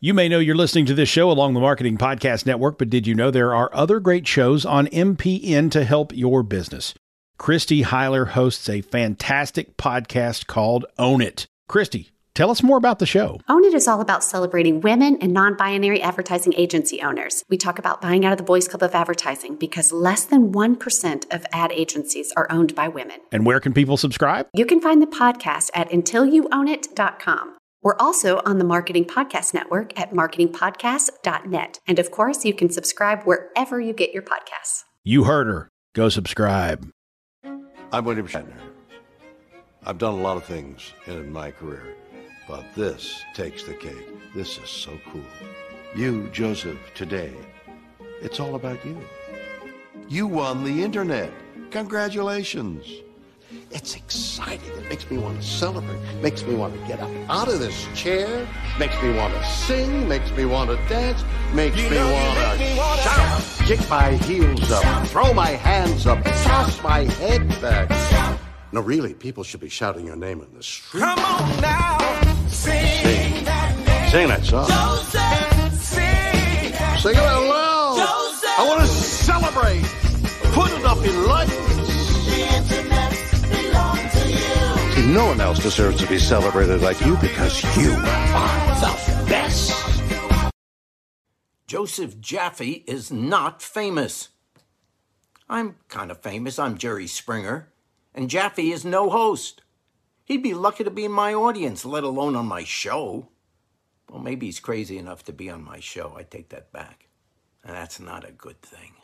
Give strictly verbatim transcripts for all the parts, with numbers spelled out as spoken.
You may know you're listening to this show along the Marketing Podcast Network, but did you know there are other great shows on M P N to help your business? Christy Heiler hosts a fantastic podcast called Own It. Christy, tell us more about the show. Own It is all about celebrating women and non-binary advertising agency owners. We talk about buying out of the Boys Club of Advertising because less than one percent of ad agencies are owned by women. And where can people subscribe? You can find the podcast at until you own it dot com. We're also on the Marketing Podcast Network at marketing podcast dot net. And of course, you can subscribe wherever you get your podcasts. You heard her. Go subscribe. I'm William Shatner. I've done a lot of things in my career, but this takes the cake. This is so cool. You, Joseph, today, it's all about you. You won the internet. Congratulations. It's exciting. It makes me want to celebrate. Makes me want to get up out of this chair. Makes me want to sing. Makes me want to dance. Makes you me want to shout. Kick my heels up. Shout. Throw my hands up. Toss my head back. Shout. No, really, people should be shouting your name in the street. Come on now. Sing, sing that name. Sing that song. Joseph, sing that Sing it out loud. Joseph. I want to celebrate. Put it up in lights. The internet. No one else deserves to be celebrated like you because you are the best. Joseph Jaffe is not famous. I'm kind of famous. I'm Jerry Springer. And Jaffe is no host. He'd be lucky to be in my audience, let alone on my show. Well, maybe he's crazy enough to be on my show. I take that back. And that's not a good thing.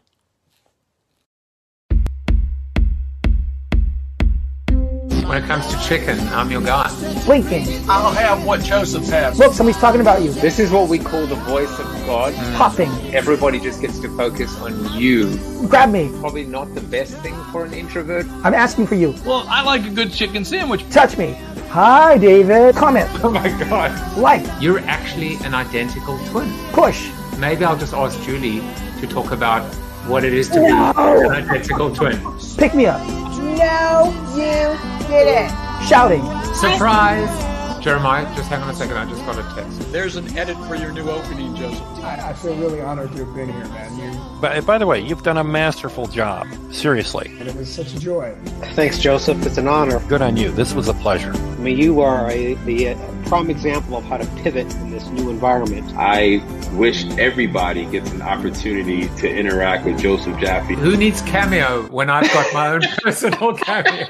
When it comes to chicken, I'm your guy. Blinking. I'll have what Joseph has. Look, somebody's talking about you. This is what we call the voice of God. Mm. Popping. Everybody just gets to focus on you. Grab me. Probably not the best thing for an introvert. I'm asking for you. Well, I like a good chicken sandwich. Touch me. Hi, David. Comment. Oh my God. Like. You're actually an identical twin. Push. Maybe I'll just ask Julie to talk about what it is to be no. an identical twin. Pick me up. No, you didn't. Shouting. Surprise! Jeremiah, just hang on a second. I just got a text. There's an edit for your new opening, Joseph. I, I feel really honored to have been here, man. You... But by the way, you've done a masterful job. Seriously. And it was such a joy. Thanks, Joseph. It's an honor. Good on you. This was a pleasure. I mean, you are a, the a prime example of how to pivot in this new environment. I wish everybody gets an opportunity to interact with Joseph Jaffe. Who needs Cameo when I've got my own personal Cameo?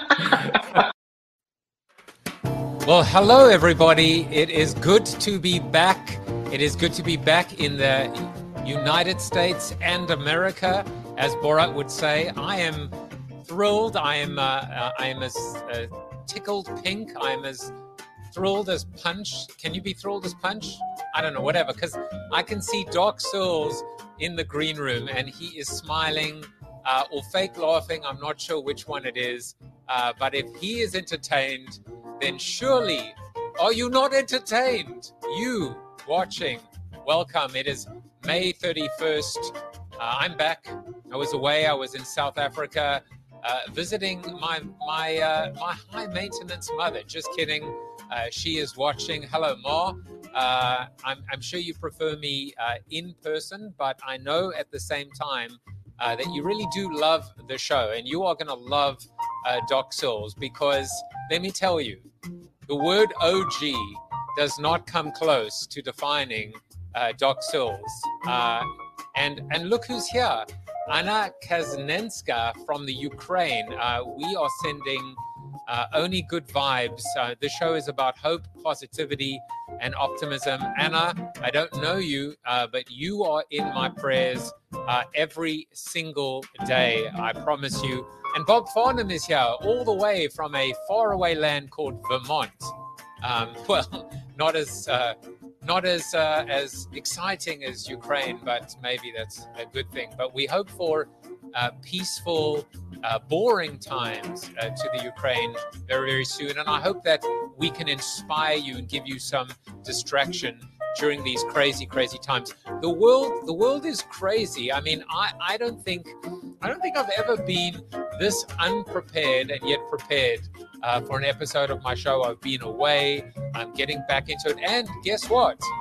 Well, hello, everybody. It is good to be back. It is good to be back in the United States and America, as Borat would say. I am thrilled. I am. Uh, uh, I am as uh, tickled pink. I am as thrilled as Punch. Can you be thrilled as Punch? I don't know. Whatever. Because I can see Doc Searles in the green room, and he is smiling uh, or fake laughing. I'm not sure which one it is. Uh, but if he is entertained, then surely, are you not entertained? You watching, welcome. It is May thirty-first. Uh, I'm back. I was away. I was in South Africa uh, visiting my my uh, my high maintenance mother. Just kidding. Uh, she is watching. Hello, Ma. Uh, I'm, I'm sure you prefer me uh, in person, but I know at the same time uh, that you really do love the show, and you are going to love uh, Doc Searles, because let me tell you, the word O G does not come close to defining uh, Doc Searles. Uh, and and look who's here, Anna Kaznenska from the Ukraine. Uh, we are sending uh, only good vibes. Uh, the show is about hope, positivity, and optimism. Anna, I don't know you, uh, but you are in my prayers uh, every single day. I promise you. And Bob Farnham is here, all the way from a faraway land called Vermont. Um, well, not as uh, not as uh, as exciting as Ukraine, but maybe that's a good thing. But we hope for uh, peaceful, uh, boring times uh, to the Ukraine very, very soon. And I hope that we can inspire you and give you some distraction during these crazy, crazy times. The world, the world is crazy. I mean, I, I don't think, I don't think I've ever been this unprepared and yet prepared uh, for an episode of my show. I've been away. I'm getting back into it. And guess what?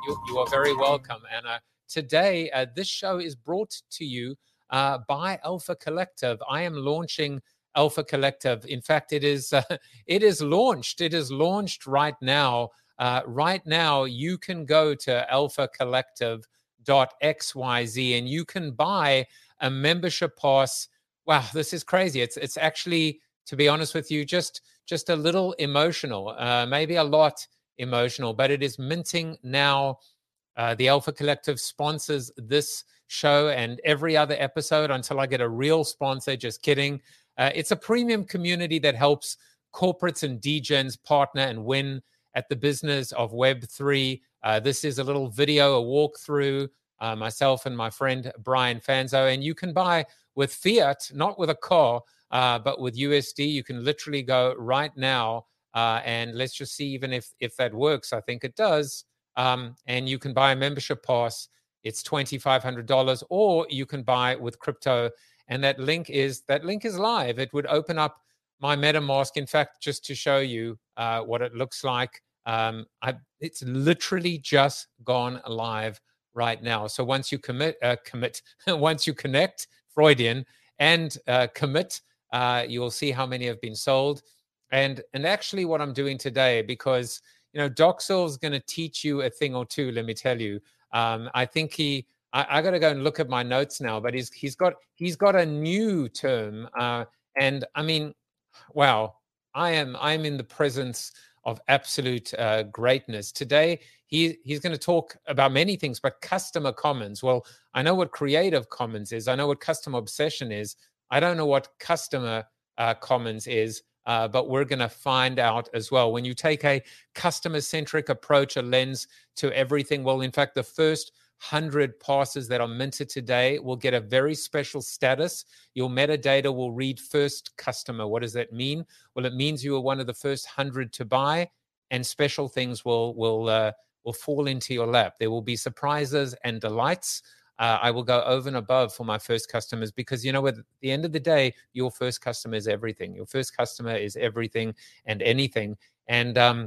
you, you are very welcome, Anna. Today, uh, this show is brought to you uh, by Alpha Collective. I am launching Alpha Collective. In fact, it is uh, it is launched. It is launched right now. Uh, right now, you can go to alpha collective dot x y z and you can buy a membership pass. Wow, this is crazy. It's it's actually, to be honest with you, just just a little emotional, uh, maybe a lot emotional, but it is minting now. Uh, the Alpha Collective sponsors this show and every other episode until I get a real sponsor. Just kidding. Uh, it's a premium community that helps corporates and D Gens partner and win at the business of Web three. Uh, this is a little video, a walkthrough, uh, myself and my friend Brian Fanzo. And you can buy with fiat, not with a car, uh, but with U S D. You can literally go right now. Uh, and let's just see even if, if that works. I think it does. Um, and you can buy a membership pass. It's twenty-five hundred dollars, or you can buy with crypto. And that link is that link is live. It would open up my MetaMask. In fact, just to show you uh, what it looks like, um, I, it's literally just gone live right now. So once you commit, uh, commit, once you connect, Freudian, and uh, commit, uh, you will see how many have been sold. And and actually, what I'm doing today, because you know, Doxel is going to teach you a thing or two. Let me tell you. Um, I think he. I, I got to go and look at my notes now. But he's he's got he's got a new term. Uh, and I mean, wow! I am I'm in the presence of absolute uh, greatness today. He he's going to talk about many things, but customer commons. Well, I know what Creative Commons is. I know what customer obsession is. I don't know what customer uh, commons is. Uh, but we're going to find out as well. When you take a customer-centric approach, a lens to everything, well, in fact, the first one hundred passes that are minted today will get a very special status. Your metadata will read first customer. What does that mean? Well, it means you are one of the first one hundred to buy, and special things will, will, uh, will fall into your lap. There will be surprises and delights. Uh, I will go over and above for my first customers because, you know, at the end of the day, your first customer is everything. Your first customer is everything and anything. And um,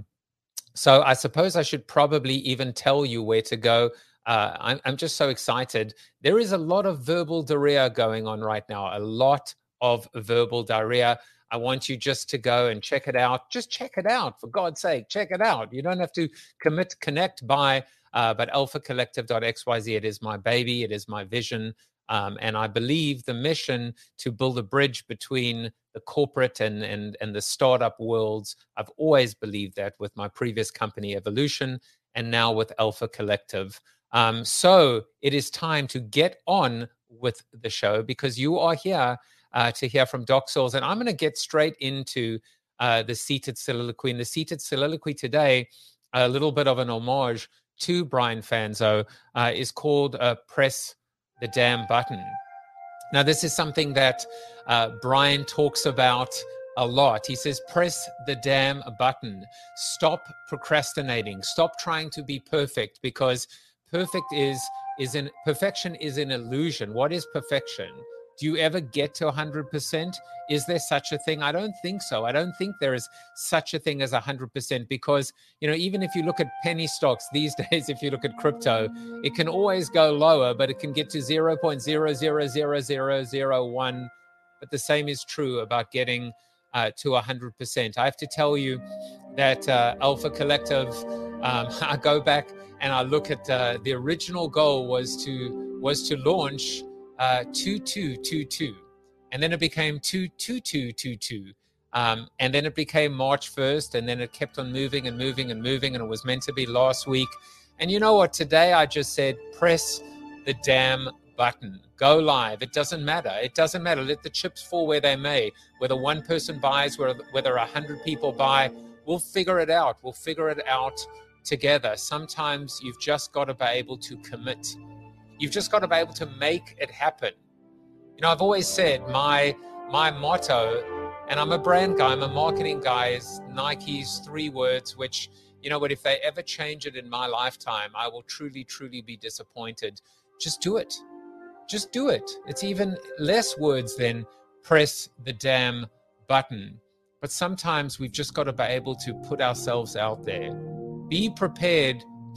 so I suppose I should probably even tell you where to go. Uh, I'm, I'm just so excited. There is a lot of verbal diarrhea going on right now, a lot of verbal diarrhea. I want you just to go and check it out. Just check it out, for God's sake, check it out. You don't have to commit, connect, buy. Uh, but alpha collective dot x y z, it is my baby, it is my vision. Um, and I believe the mission to build a bridge between the corporate and, and, and the startup worlds. I've always believed that with my previous company, Evolution, and now with Alpha Collective. Um, so it is time to get on with the show because you are here uh, to hear from Doxels. And I'm going to get straight into uh, the seated soliloquy. And the seated soliloquy today, a little bit of an homage to Brian Fanzo, uh, is called uh, Press the Damn Button. Now, this is something that uh, Brian talks about a lot. He says, press the damn button. Stop procrastinating. Stop trying to be perfect because perfect is, is an, perfection is an illusion. What is perfection? Do you ever get to one hundred percent? Is there such a thing? I don't think so. I don't think there is such a thing as one hundred percent because, you know, even if you look at penny stocks these days, if you look at crypto, it can always go lower, but it can get to zero point zero zero zero zero zero one. But the same is true about getting uh, to one hundred percent. I have to tell you that uh, Alpha Collective, um, I go back and I look at uh, the original goal was to was to launch Uh, two two two two, and then it became two two two two two, um, and then it became March first, and then it kept on moving and moving and moving, and it was meant to be last week. And you know what? Today I just said, press the damn button. Go live. It doesn't matter. It doesn't matter. Let the chips fall where they may. Whether one person buys, whether a hundred people buy, we'll figure it out. We'll figure it out together. Sometimes you've just got to be able to commit. You've just got to be able to make it happen. You know, I've always said my my motto, and I'm a brand guy, I'm a marketing guy, is Nike's three words, which, you know what, if they ever change it in my lifetime, I will truly, truly be disappointed. Just do it. Just do it. It's even less words than press the damn button. But sometimes we've just got to be able to put ourselves out there. Be prepared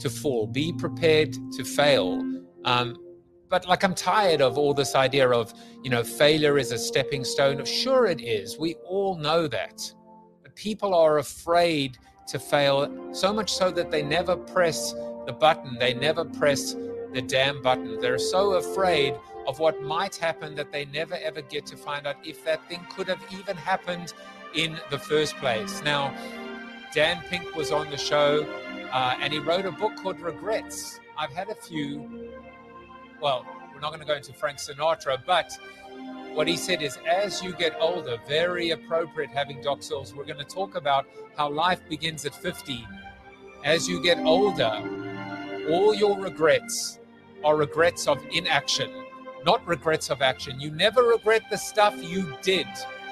to fall. Be prepared to fail. Um, but like, I'm tired of all this idea of, you know, failure is a stepping stone. Sure it is. We all know that. But people are afraid to fail, so much so that they never press the button. They never press the damn button. They're so afraid of what might happen that they never ever get to find out if that thing could have even happened in the first place. Now, Dan Pink was on the show, uh, and he wrote a book called Regrets. I've had a few, well, we're not going to go into Frank Sinatra, but what he said is, as you get older, very appropriate having Doc Searls, we're going to talk about how life begins at fifty. As you get older, all your regrets are regrets of inaction, not regrets of action. You never regret the stuff you did.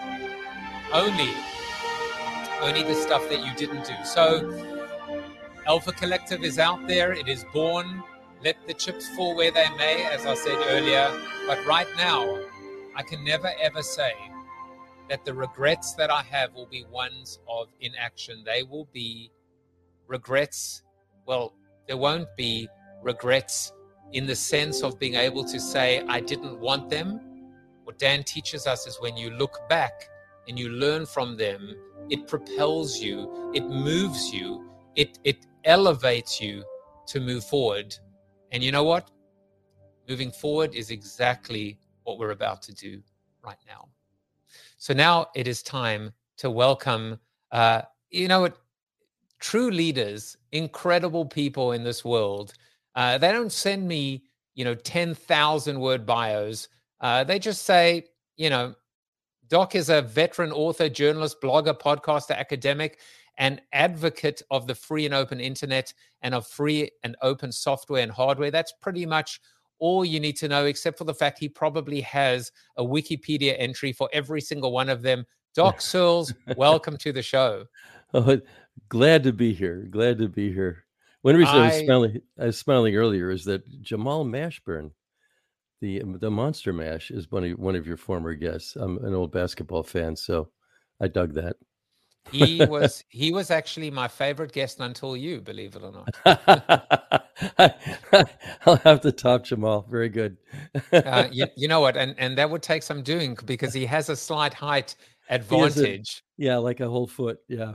Only, only the stuff that you didn't do. So Alpha Collective is out there. It is born. Let the chips fall where they may, as I said earlier. But right now, I can never, ever say that the regrets that I have will be ones of inaction. They will be regrets. Well, there won't be regrets in the sense of being able to say, I didn't want them. What Dan teaches us is when you look back and you learn from them, it propels you, it moves you, it, it elevates you to move forward. And you know what? Moving forward is exactly what we're about to do right now. So now it is time to welcome, uh, you know what, true leaders, incredible people in this world. Uh, they don't send me, you know, ten thousand word bios. Uh, they just say, you know, Doc is a veteran author, journalist, blogger, podcaster, academic, and advocate of the free and open internet and of free and open software and hardware. That's pretty much all you need to know, except for the fact he probably has a Wikipedia entry for every single one of them. Doc Searls, welcome to the show. Oh, glad to be here. Glad to be here. One reason I, I, was smiling, I was smiling earlier is that Jamal Mashburn, the the Monster Mash, is one of one of your former guests. I'm an old basketball fan, so I dug that. He was he was actually my favorite guest until you, believe it or not. I'll have to top Jamal. Very good. uh, you, you know what? And and that would take some doing because he has a slight height advantage. A, yeah, like a whole foot. Yeah.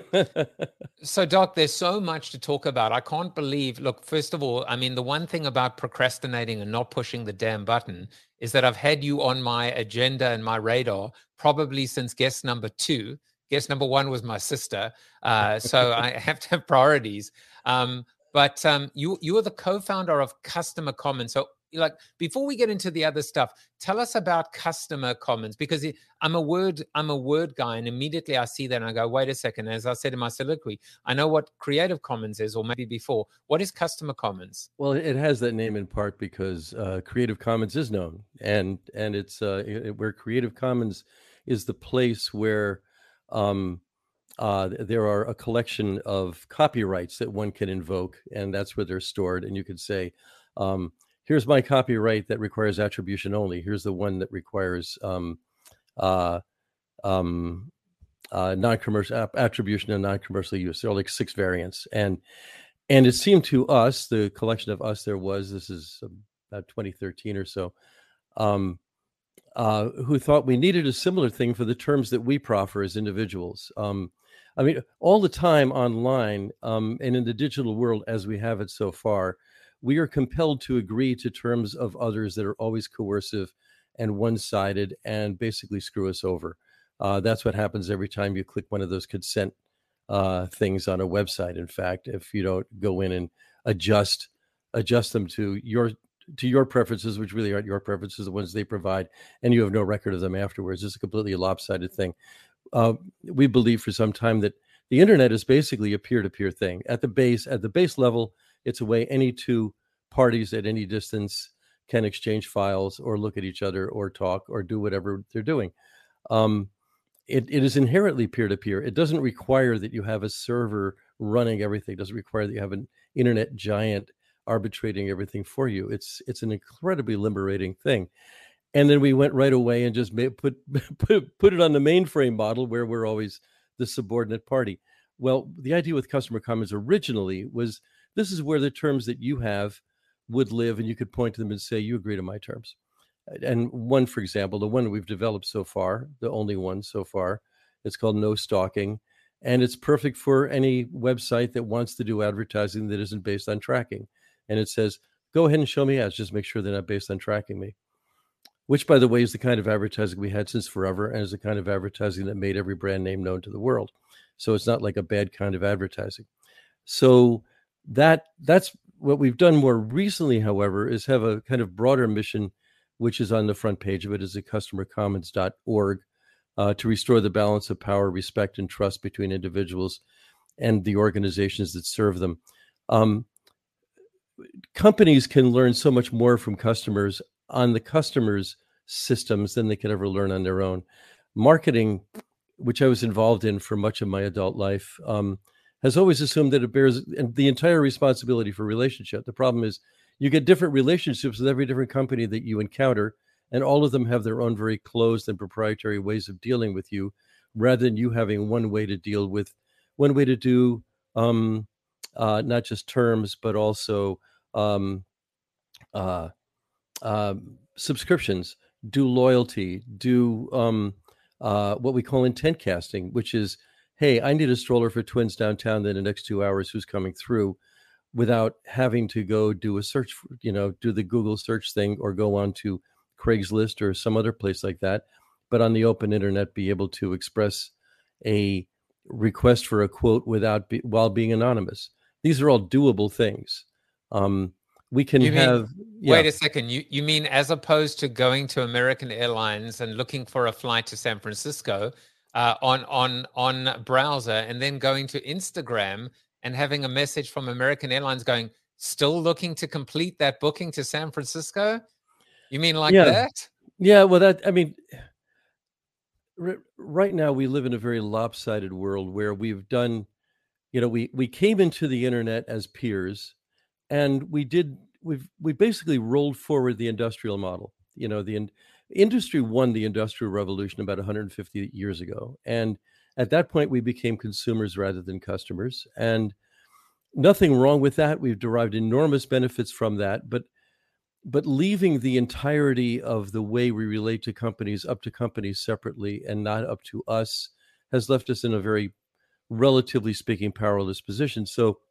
So, Doc, there's so much to talk about. I can't believe, look, first of all, I mean, the one thing about procrastinating and not pushing the damn button is that I've had you on my agenda and my radar probably since guest number two. Guest number one was my sister. Uh, so I have to have priorities. Um, but um, you, you are the co-founder of Customer Commons. So, like, before we get into the other stuff, tell us about Customer Commons, because it, I'm a word, I'm a word guy, and immediately I see that and I go, wait a second. As I said in my soliloquy, I know what Creative Commons is, or maybe before. What is Customer Commons? Well, it has that name in part because uh, Creative Commons is known, and and it's uh, it, where Creative Commons is the place where um, uh, there are a collection of copyrights that one can invoke, and that's where they're stored. And you could say, um, here's my copyright that requires attribution only. Here's the one that requires um, uh, um, uh, non-commercial attribution and non-commercial use. There are like six variants, and and it seemed to us, the collection of us there was, this is about twenty thirteen or so, um, uh, who thought we needed a similar thing for the terms that we proffer as individuals. Um, I mean, all the time online um, and in the digital world as we have it so far, we are compelled to agree to terms of others that are always coercive and one-sided and basically screw us over. Uh, that's what happens every time you click one of those consent uh, things on a website. In fact, if you don't go in and adjust adjust them to your to your preferences, which really aren't your preferences, the ones they provide, and you have no record of them afterwards, it's a completely lopsided thing. Uh, we believe for some time that the internet is basically a peer-to-peer thing. At the base, at the base level, it's a way any two parties at any distance can exchange files or look at each other or talk or do whatever they're doing. Um, it, it is inherently peer-to-peer. It doesn't require that you have a server running everything. It doesn't require that you have an internet giant arbitrating everything for you. It's it's an incredibly liberating thing. And then we went right away and just made, put, put, put it on the mainframe model where we're always the subordinate party. Well, the idea with Customer Commons originally was this is where the terms that you have would live, and you could point to them and say, you agree to my terms. And one, for example, the one we've developed so far, the only one so far, it's called No Stalking. And it's perfect for any website that wants to do advertising that isn't based on tracking. And it says, go ahead and show me ads, just make sure they're not based on tracking me. Which, by the way, is the kind of advertising we had since forever, and is the kind of advertising that made every brand name known to the world. So it's not like a bad kind of advertising. So that that's what we've done more recently, however, is have a kind of broader mission, which is on the front page of it, is at customer commons dot org, uh, to restore the balance of power, respect, and trust between individuals and the organizations that serve them. Um, companies can learn so much more from customers on the customers' systems than they could ever learn on their own. Marketing, which I was involved in for much of my adult life, um, has always assumed that it bears the entire responsibility for relationship. The problem is you get different relationships with every different company that you encounter, and all of them have their own very closed and proprietary ways of dealing with you, rather than you having one way to deal with, one way to do um, uh, not just terms, but also um, uh, uh, subscriptions, do loyalty, do um, uh, what we call intent casting, which is, hey, I need a stroller for twins downtown in the next two hours. Who's coming through? Without having to go do a search, for, you know, do the Google search thing or go on to Craigslist or some other place like that, but on the open internet, be able to express a request for a quote without be, while being anonymous. These are all doable things. Um, we can you have. Mean, yeah. Wait a second. You you mean as opposed to going to American Airlines and looking for a flight to San Francisco uh, on on on browser, and then going to Instagram and having a message from American Airlines going, still looking to complete that booking to San Francisco? You mean like yeah. that? Yeah, well, that, I mean, r- right now we live in a very lopsided world where we've done, you know, we, we came into the internet as peers, and we did, we've, we basically rolled forward the industrial model. You know, the in, industry won the Industrial Revolution about one hundred fifty years ago. And at that point, we became consumers rather than customers, and nothing wrong with that. We've derived enormous benefits from that, but but leaving the entirety of the way we relate to companies up to companies separately and not up to us has left us in a very, relatively speaking, powerless position. So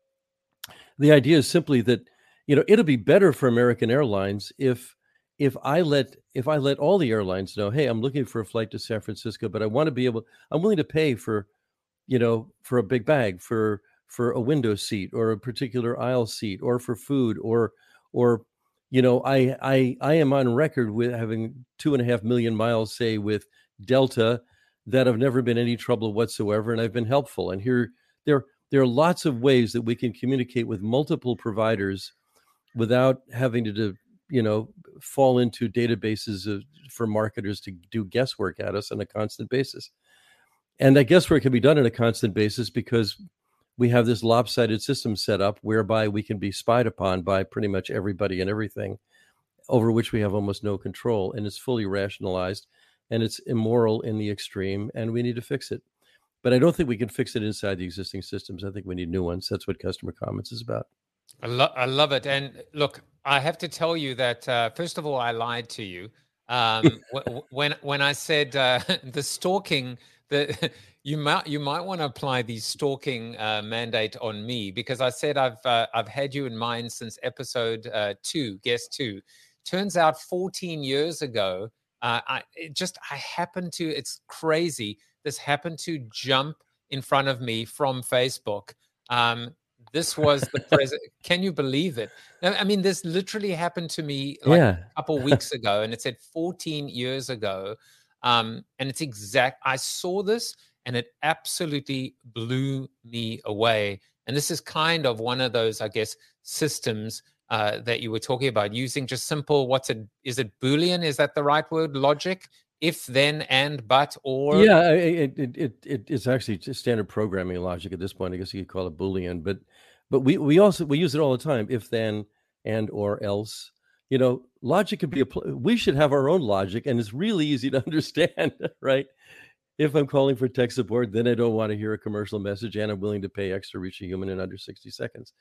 the idea is simply that, you know, it'll be better for American Airlines if if I let if I let all the airlines know, hey, I'm looking for a flight to San Francisco, but I want to be able, I'm willing to pay for, you know, for a big bag, for for a window seat or a particular aisle seat, or for food, or or you know, I I I am on record with having two and a half million miles, say, with Delta, that have never been any trouble whatsoever, and I've been helpful. And here there there are lots of ways that we can communicate with multiple providers without having to do, you know, fall into databases of, for marketers to do guesswork at us on a constant basis. And that guesswork can be done on a constant basis because we have this lopsided system set up whereby we can be spied upon by pretty much everybody and everything, over which we have almost no control. And it's fully rationalized, and it's immoral in the extreme, and we need to fix it. But I don't think we can fix it inside the existing systems. I think we need new ones. That's what Customer Commons is about. I, lo- I love it. And look, I have to tell you that, uh, first of all, I lied to you. Um, w- when when I said uh, the stalking, the you might you might want to apply the stalking uh, mandate on me, because I said I've uh, I've had you in mind since episode uh, two, guest two. Turns out fourteen years ago, uh, I it just I happened to. It's crazy. This happened to jump in front of me from Facebook. Um, This was the present. Can you believe it? I mean, this literally happened to me like Yeah. a couple weeks ago, and it said fourteen years ago. Um, and it's exact. I saw this, and it absolutely blew me away. And this is kind of one of those, I guess, systems uh, that you were talking about, using just simple. What's it? Is it Boolean? Is that the right word? Logic. If, then, and, but, or. Yeah, it it it, it it's actually just standard programming logic at this point. I guess you could call it Boolean, but but we we also we use it all the time. If, then, and, or, else. You know, logic could be a. We should have our own logic, and it's really easy to understand, right? If I'm calling for tech support, then I don't want to hear a commercial message, and I'm willing to pay extra to reach a human in under sixty seconds.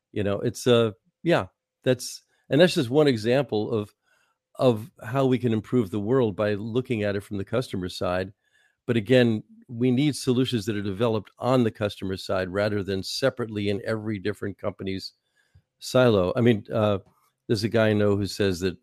You know, it's uh yeah, that's and that's just one example of of how we can improve the world by looking at it from the customer side. But again, we need solutions that are developed on the customer side rather than separately in every different company's silo. I mean, uh, there's a guy I know who says that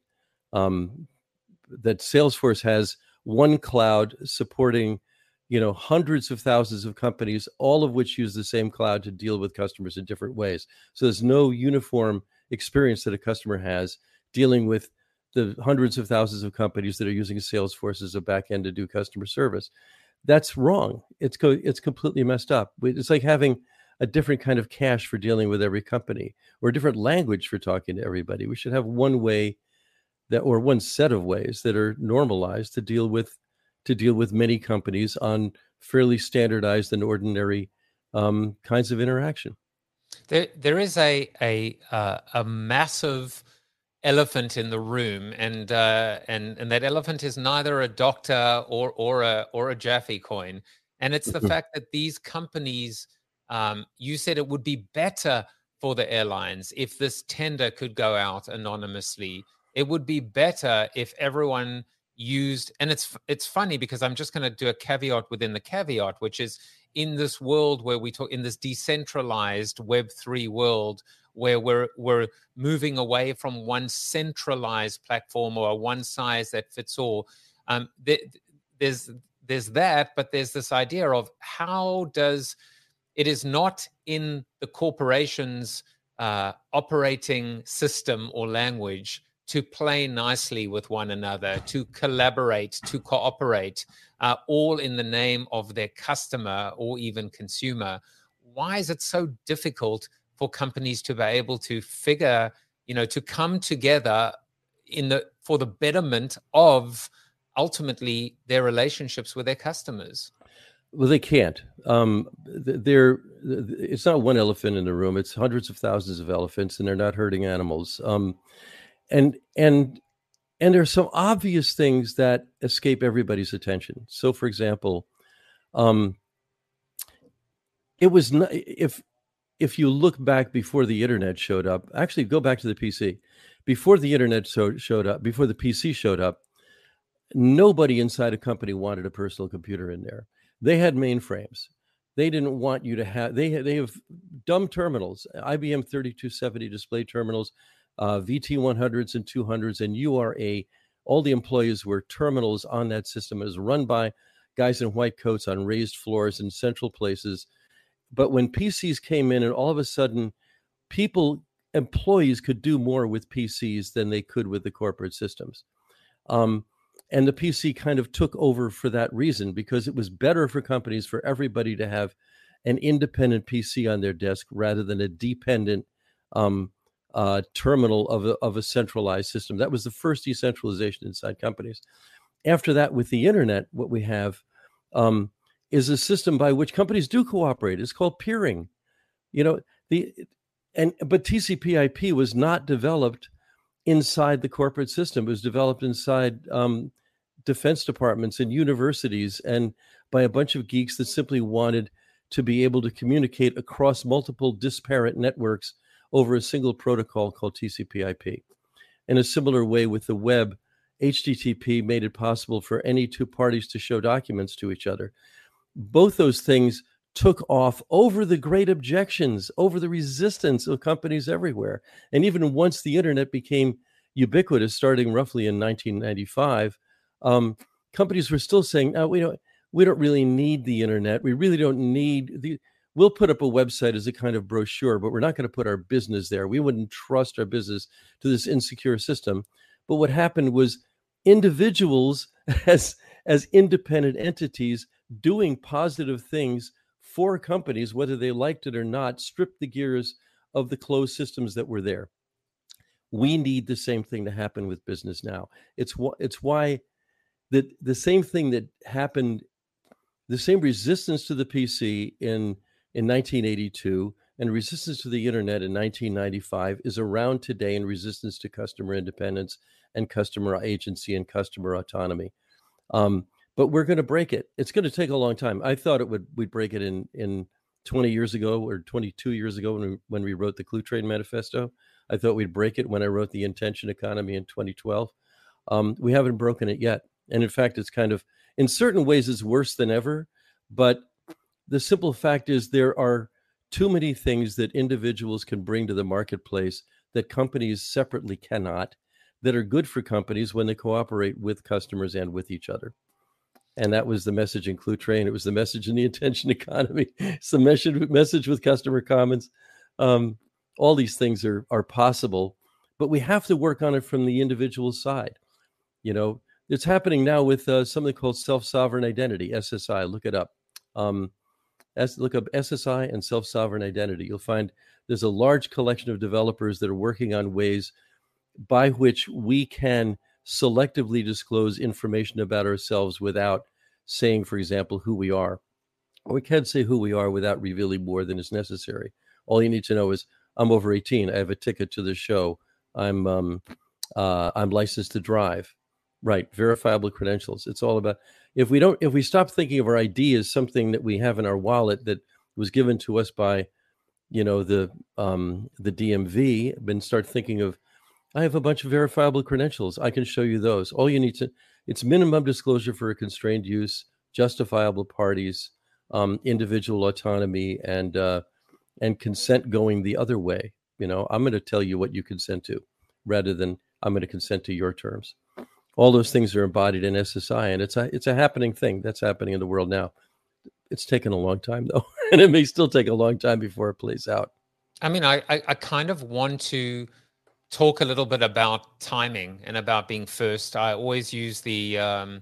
um, that Salesforce has one cloud supporting, you know, hundreds of thousands of companies, all of which use the same cloud to deal with customers in different ways. So there's no uniform experience that a customer has dealing with the hundreds of thousands of companies that are using Salesforce as a backend to do customer service. That's wrong. It's co- it's completely messed up. It's like having a different kind of cache for dealing with every company, or a different language for talking to everybody. We should have one way that, or one set of ways that are normalized to deal with to deal with many companies on fairly standardized and ordinary um, kinds of interaction. There, there is a a uh, a massive elephant in the room, and uh, and and that elephant is neither a doctor or or a or a Jaffe coin, and it's the Mhm. fact that these companies. Um, you said it would be better for the airlines if this tender could go out anonymously. It would be better if everyone used, and it's it's funny because I'm just going to do a caveat within the caveat, which is in this world where we talk, in this decentralized Web three world, where we're we're moving away from one centralized platform or a one size that fits all. Um, there, there's there's that, but there's this idea of how does it is not in the corporation's uh, operating system or language to play nicely with one another, to collaborate, to cooperate, uh, all in the name of their customer or even consumer. Why is it so difficult for companies to be able to figure, you know, to come together in the for the betterment of ultimately their relationships with their customers? Well, they can't. Um, they're, it's not one elephant in the room. It's hundreds of thousands of elephants, and they're not hurting animals. Um, and and and there are some obvious things that escape everybody's attention. So, for example, um, it was not, if if you look back before the internet showed up. Actually, go back to the P C. Before the internet so, showed up, before the P C showed up, nobody inside a company wanted a personal computer in there. They had mainframes. They didn't want you to have, they, they have dumb terminals, I B M thirty-two seventy display terminals, uh, V T one hundreds and two hundreds, and U R A. All the employees were terminals on that system. It was run by guys in white coats on raised floors in central places. But when P Cs came in, and all of a sudden, people, employees could do more with P Cs than they could with the corporate systems. Um, And the P C kind of took over for that reason, because it was better for companies for everybody to have an independent P C on their desk rather than a dependent um, uh, terminal of a, of a centralized system. That was the first decentralization inside companies. After that, with the internet, what we have um, is a system by which companies do cooperate. It's called peering. You know, the and but T C P I P was not developed inside the corporate system. It was developed inside um, defense departments and universities, and by a bunch of geeks that simply wanted to be able to communicate across multiple disparate networks over a single protocol called T C P I P. In a similar way with the web, H T T P made it possible for any two parties to show documents to each other. Both those things took off over the great objections, over the resistance of companies everywhere. And even once the internet became ubiquitous, starting roughly in nineteen ninety-five, um, companies were still saying, no, we don't, we don't really need the internet. We really don't need the, we'll put up a website as a kind of brochure, but we're not going to put our business there. We wouldn't trust our business to this insecure system. But what happened was individuals as, as independent entities doing positive things for companies, whether they liked it or not, stripped the gears of the closed systems that were there. We need the same thing to happen with business now. It's wh- it's why the the same thing that happened, the same resistance to the P C in in nineteen eighty-two and resistance to the internet in nineteen ninety-five is around today in resistance to customer independence and customer agency and customer autonomy. Um, but we're going to break it. It's going to take a long time. I thought it would we'd break it in in twenty years ago or twenty-two years ago when we, when we wrote the Clue Trade Manifesto. I thought we'd break it when I wrote the Intention Economy in twenty twelve. Um, we haven't broken it yet. And in fact, it's kind of, in certain ways, it's worse than ever. But the simple fact is there are too many things that individuals can bring to the marketplace that companies separately cannot, that are good for companies when they cooperate with customers and with each other. And that was the message in Clue Train. It was the message in the Intention Economy. It's the message, message with Customer Commons. Um, all these things are are possible, but we have to work on it from the individual side. You know, it's happening now with uh, something called self-sovereign identity, S S I. Look it up. Um, as, look up S S I and self-sovereign identity. You'll find there's a large collection of developers that are working on ways by which we can selectively disclose information about ourselves without saying, for example, who we are. Or we can say who we are without revealing more than is necessary. All you need to know is, I'm over eighteen. I have a ticket to the show. I'm um, uh, I'm licensed to drive. Right, verifiable credentials. It's all about, if we don't, if we stop thinking of our I D as something that we have in our wallet that was given to us by, you know, the um, the D M V, and start thinking of, I have a bunch of verifiable credentials. I can show you those. All you need to, it's minimum disclosure for a constrained use, justifiable parties, um, individual autonomy, and uh, and consent going the other way. You know, I'm going to tell you what you consent to, rather than I'm going to consent to your terms. All those things are embodied in S S I, and it's a it's a happening thing that's happening in the world now. It's taken a long time though, and it may still take a long time before it plays out. I mean, I I, I kind of want to talk a little bit about timing and about being first. I always use the um,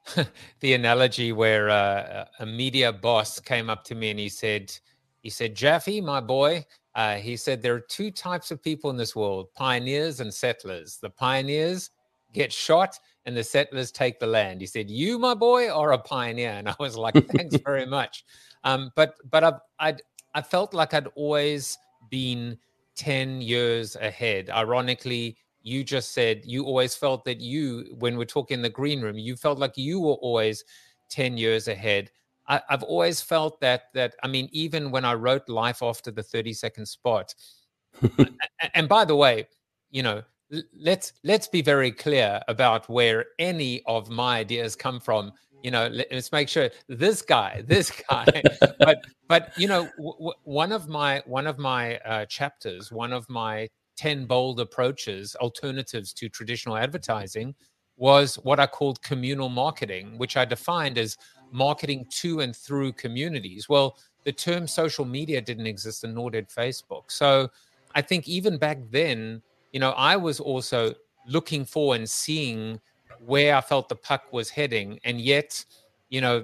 the analogy where uh, a media boss came up to me and he said, he said, Jaffe, my boy, uh, he said, there are two types of people in this world, pioneers and settlers. The pioneers get shot and the settlers take the land. He said, you, my boy, are a pioneer. And I was like, thanks very much. Um, but but I I'd, I felt like I'd always been ten years ahead. Ironically, you just said you always felt that you, when we're talking in the green room, you felt like you were always ten years ahead. I, I've always felt that, that, I mean, even when I wrote Life After the thirty second Spot, and, and by the way, you know, let's let's be very clear about where any of my ideas come from. You know, let's make sure this guy, this guy. but but you know, w- w- one of my one of my uh, chapters, one of my ten bold approaches, alternatives to traditional advertising, was what I called communal marketing, which I defined as marketing to and through communities. Well, the term social media didn't exist, and nor did Facebook. So I think even back then, you know, I was also looking for and seeing where I felt the puck was heading. And yet, you know,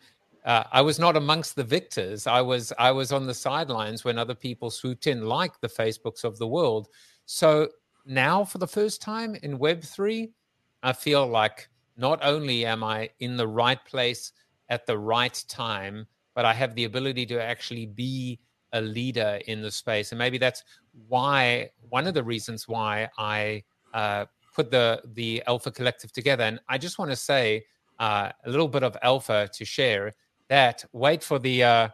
uh, I was not amongst the victors. I was I was on the sidelines when other people swooped in, like the Facebooks of the world. So now, for the first time in Web three, I feel like not only am I in the right place at the right time, but I have the ability to actually be a leader in the space. And maybe that's why, one of the reasons why I uh, put the, the Alpha Collective together. And I just want to say uh, a little bit of Alpha to share that. Wait for the, uh,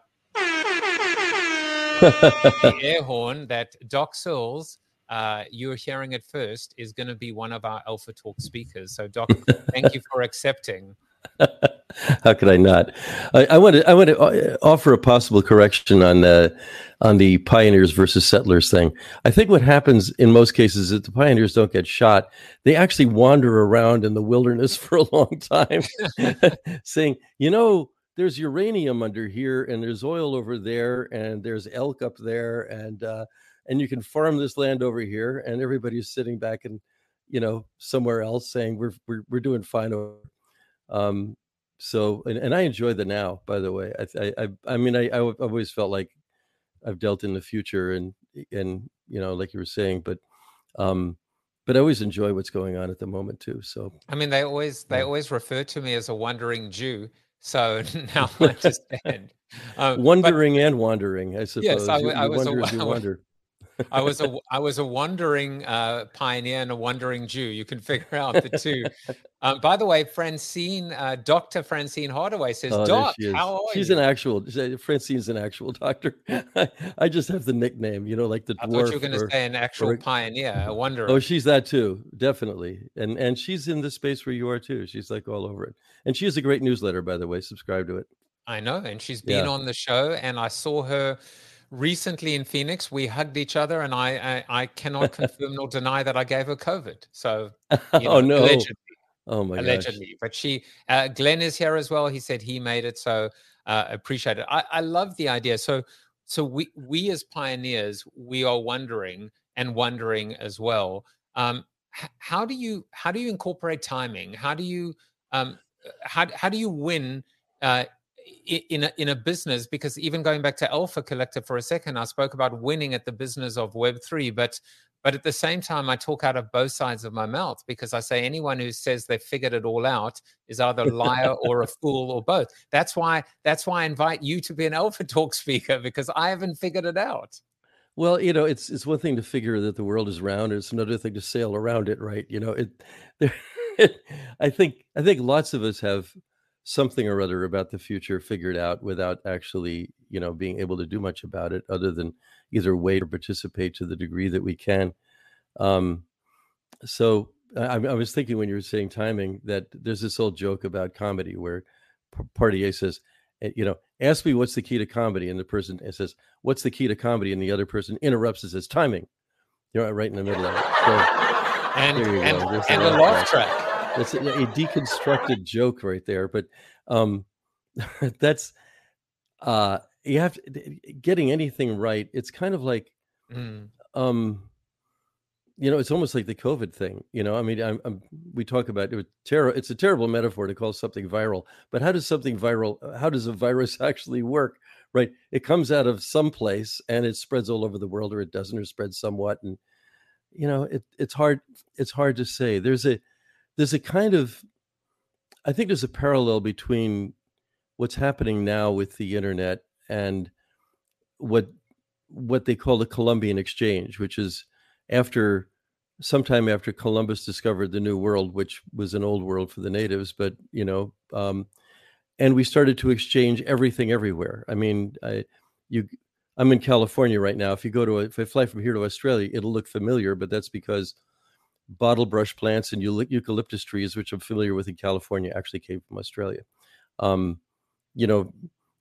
the air horn that Doc Searls, uh, you're hearing it first, is going to be one of our Alpha Talk speakers. So Doc, thank you for accepting. How could I not? I, I want to. I want to offer a possible correction on the on the pioneers versus settlers thing. I think what happens in most cases is that the pioneers don't get shot. They actually wander around in the wilderness for a long time, saying, "You know, there's uranium under here, and there's oil over there, and there's elk up there, and uh, and you can farm this land over here." And everybody's sitting back and, you know, somewhere else saying, "We're we're we're doing fine over." Um, so, and, and I enjoy the now, by the way. I, I, I mean, I, I've always felt like I've dealt in the future and, and, you know, like you were saying, but, um, but I always enjoy what's going on at the moment too. So, I mean, they always, they yeah. always refer to me as a wandering Jew. So now I understand. Um, Wondering but, and wandering, I suppose. Yes, I, you, I you was wonder a, as you I, wonder. I was a I was a wandering uh, pioneer and a wandering Jew. You can figure out the two. Um, by the way, Francine, uh, Doctor Francine Hardaway says, Oh, there Doc, she is. how are She's you? an actual, Francine's an actual doctor. I, I just have the nickname, you know, like the I dwarf. thought you were going to or- say an actual or- pioneer, a wanderer. Oh, she's that too, definitely. And and she's in the space where you are too. She's like all over it. And she has a great newsletter, by the way. Subscribe to it. I know, and she's been Yeah. on the show, and I saw her recently in Phoenix. We hugged each other, and I I, I cannot confirm nor deny that I gave her COVID. So, you know, Oh, no. allegedly. Oh my gosh. allegedly, but she, uh, Glenn is here as well. He said he made it, so uh, appreciate it. I, I love the idea. So, so we we as pioneers, we are wondering and wondering as well. Um, h- how do you how do you incorporate timing? How do you um, how how do you win uh, i- in a in a business? Because even going back to Alpha Collective for a second, I spoke about winning at the business of Web three, but But at the same time, I talk out of both sides of my mouth, because I say anyone who says they figured it all out is either a liar or a fool or both. That's why that's why I invite you to be an Alpha Talk speaker, because I haven't figured it out. Well, you know, it's it's one thing to figure that the world is round, and it's another thing to sail around it, right? You know, it. There, I think I think lots of us have something or other about the future figured out without actually, you know, being able to do much about it, other than either wait or participate to the degree that we can. Um, so I, I was thinking when you were saying timing that there's this old joke about comedy where P- Party A says, eh, you know, ask me what's the key to comedy, and the person says, "What's the key to comedy?" and the other person interrupts and says, "Timing." You're right in the middle of it. So, And there you and, go. There's and the a laugh track. That's a, a deconstructed joke right there. But um, that's uh, you have to, getting anything right. It's kind of like, Mm. um, you know, it's almost like the COVID thing. You know, I mean, I'm, I'm, we talk about it. Ter- it's a terrible metaphor to call something viral, but how does something viral? How does a virus actually work? Right? It comes out of some place and it spreads all over the world, or it doesn't, or spreads somewhat. And you know, it, it's hard. It's hard to say. There's a there's a kind of, I think there's a parallel between what's happening now with the internet and what what they call the Columbian Exchange, which is after sometime after Columbus discovered the New World, which was an old world for the natives, but you know, um, and we started to exchange everything everywhere. I mean, I you. I'm in California right now. If you go to, a, if I fly from here to Australia, it'll look familiar, but that's because bottle brush plants and eucalyptus trees, which I'm familiar with in California, actually came from Australia. Um, you know,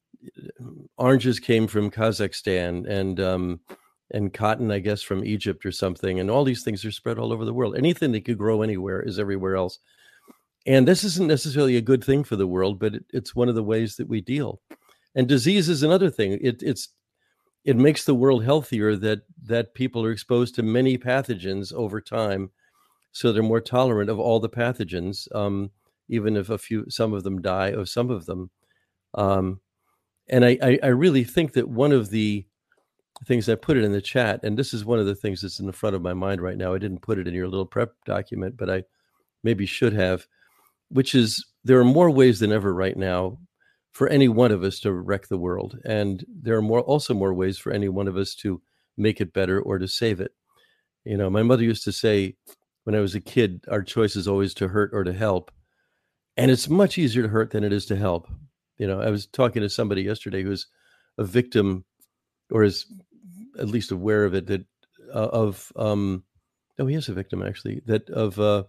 oranges came from Kazakhstan, and um, and cotton, I guess, from Egypt or something. And all these things are spread all over the world. Anything that could grow anywhere is everywhere else. And this isn't necessarily a good thing for the world, but it, it's one of the ways that we deal. And disease is another thing. It, it's It makes the world healthier that that people are exposed to many pathogens over time, so they're more tolerant of all the pathogens, um, even if a few, some of them die of some of them. Um, and I, I, I really think that one of the things, I put it in the chat, and this is one of the things that's in the front of my mind right now. I didn't put it in your little prep document, but I maybe should have, which is there are more ways than ever right now for any one of us to wreck the world. And there are more, also more ways for any one of us to make it better or to save it. You know, my mother used to say when I was a kid, our choice is always to hurt or to help. And it's much easier to hurt than it is to help. You know, I was talking to somebody yesterday who's a victim, or is at least aware of it, that uh, of, um, no, he is a victim actually, that of, uh,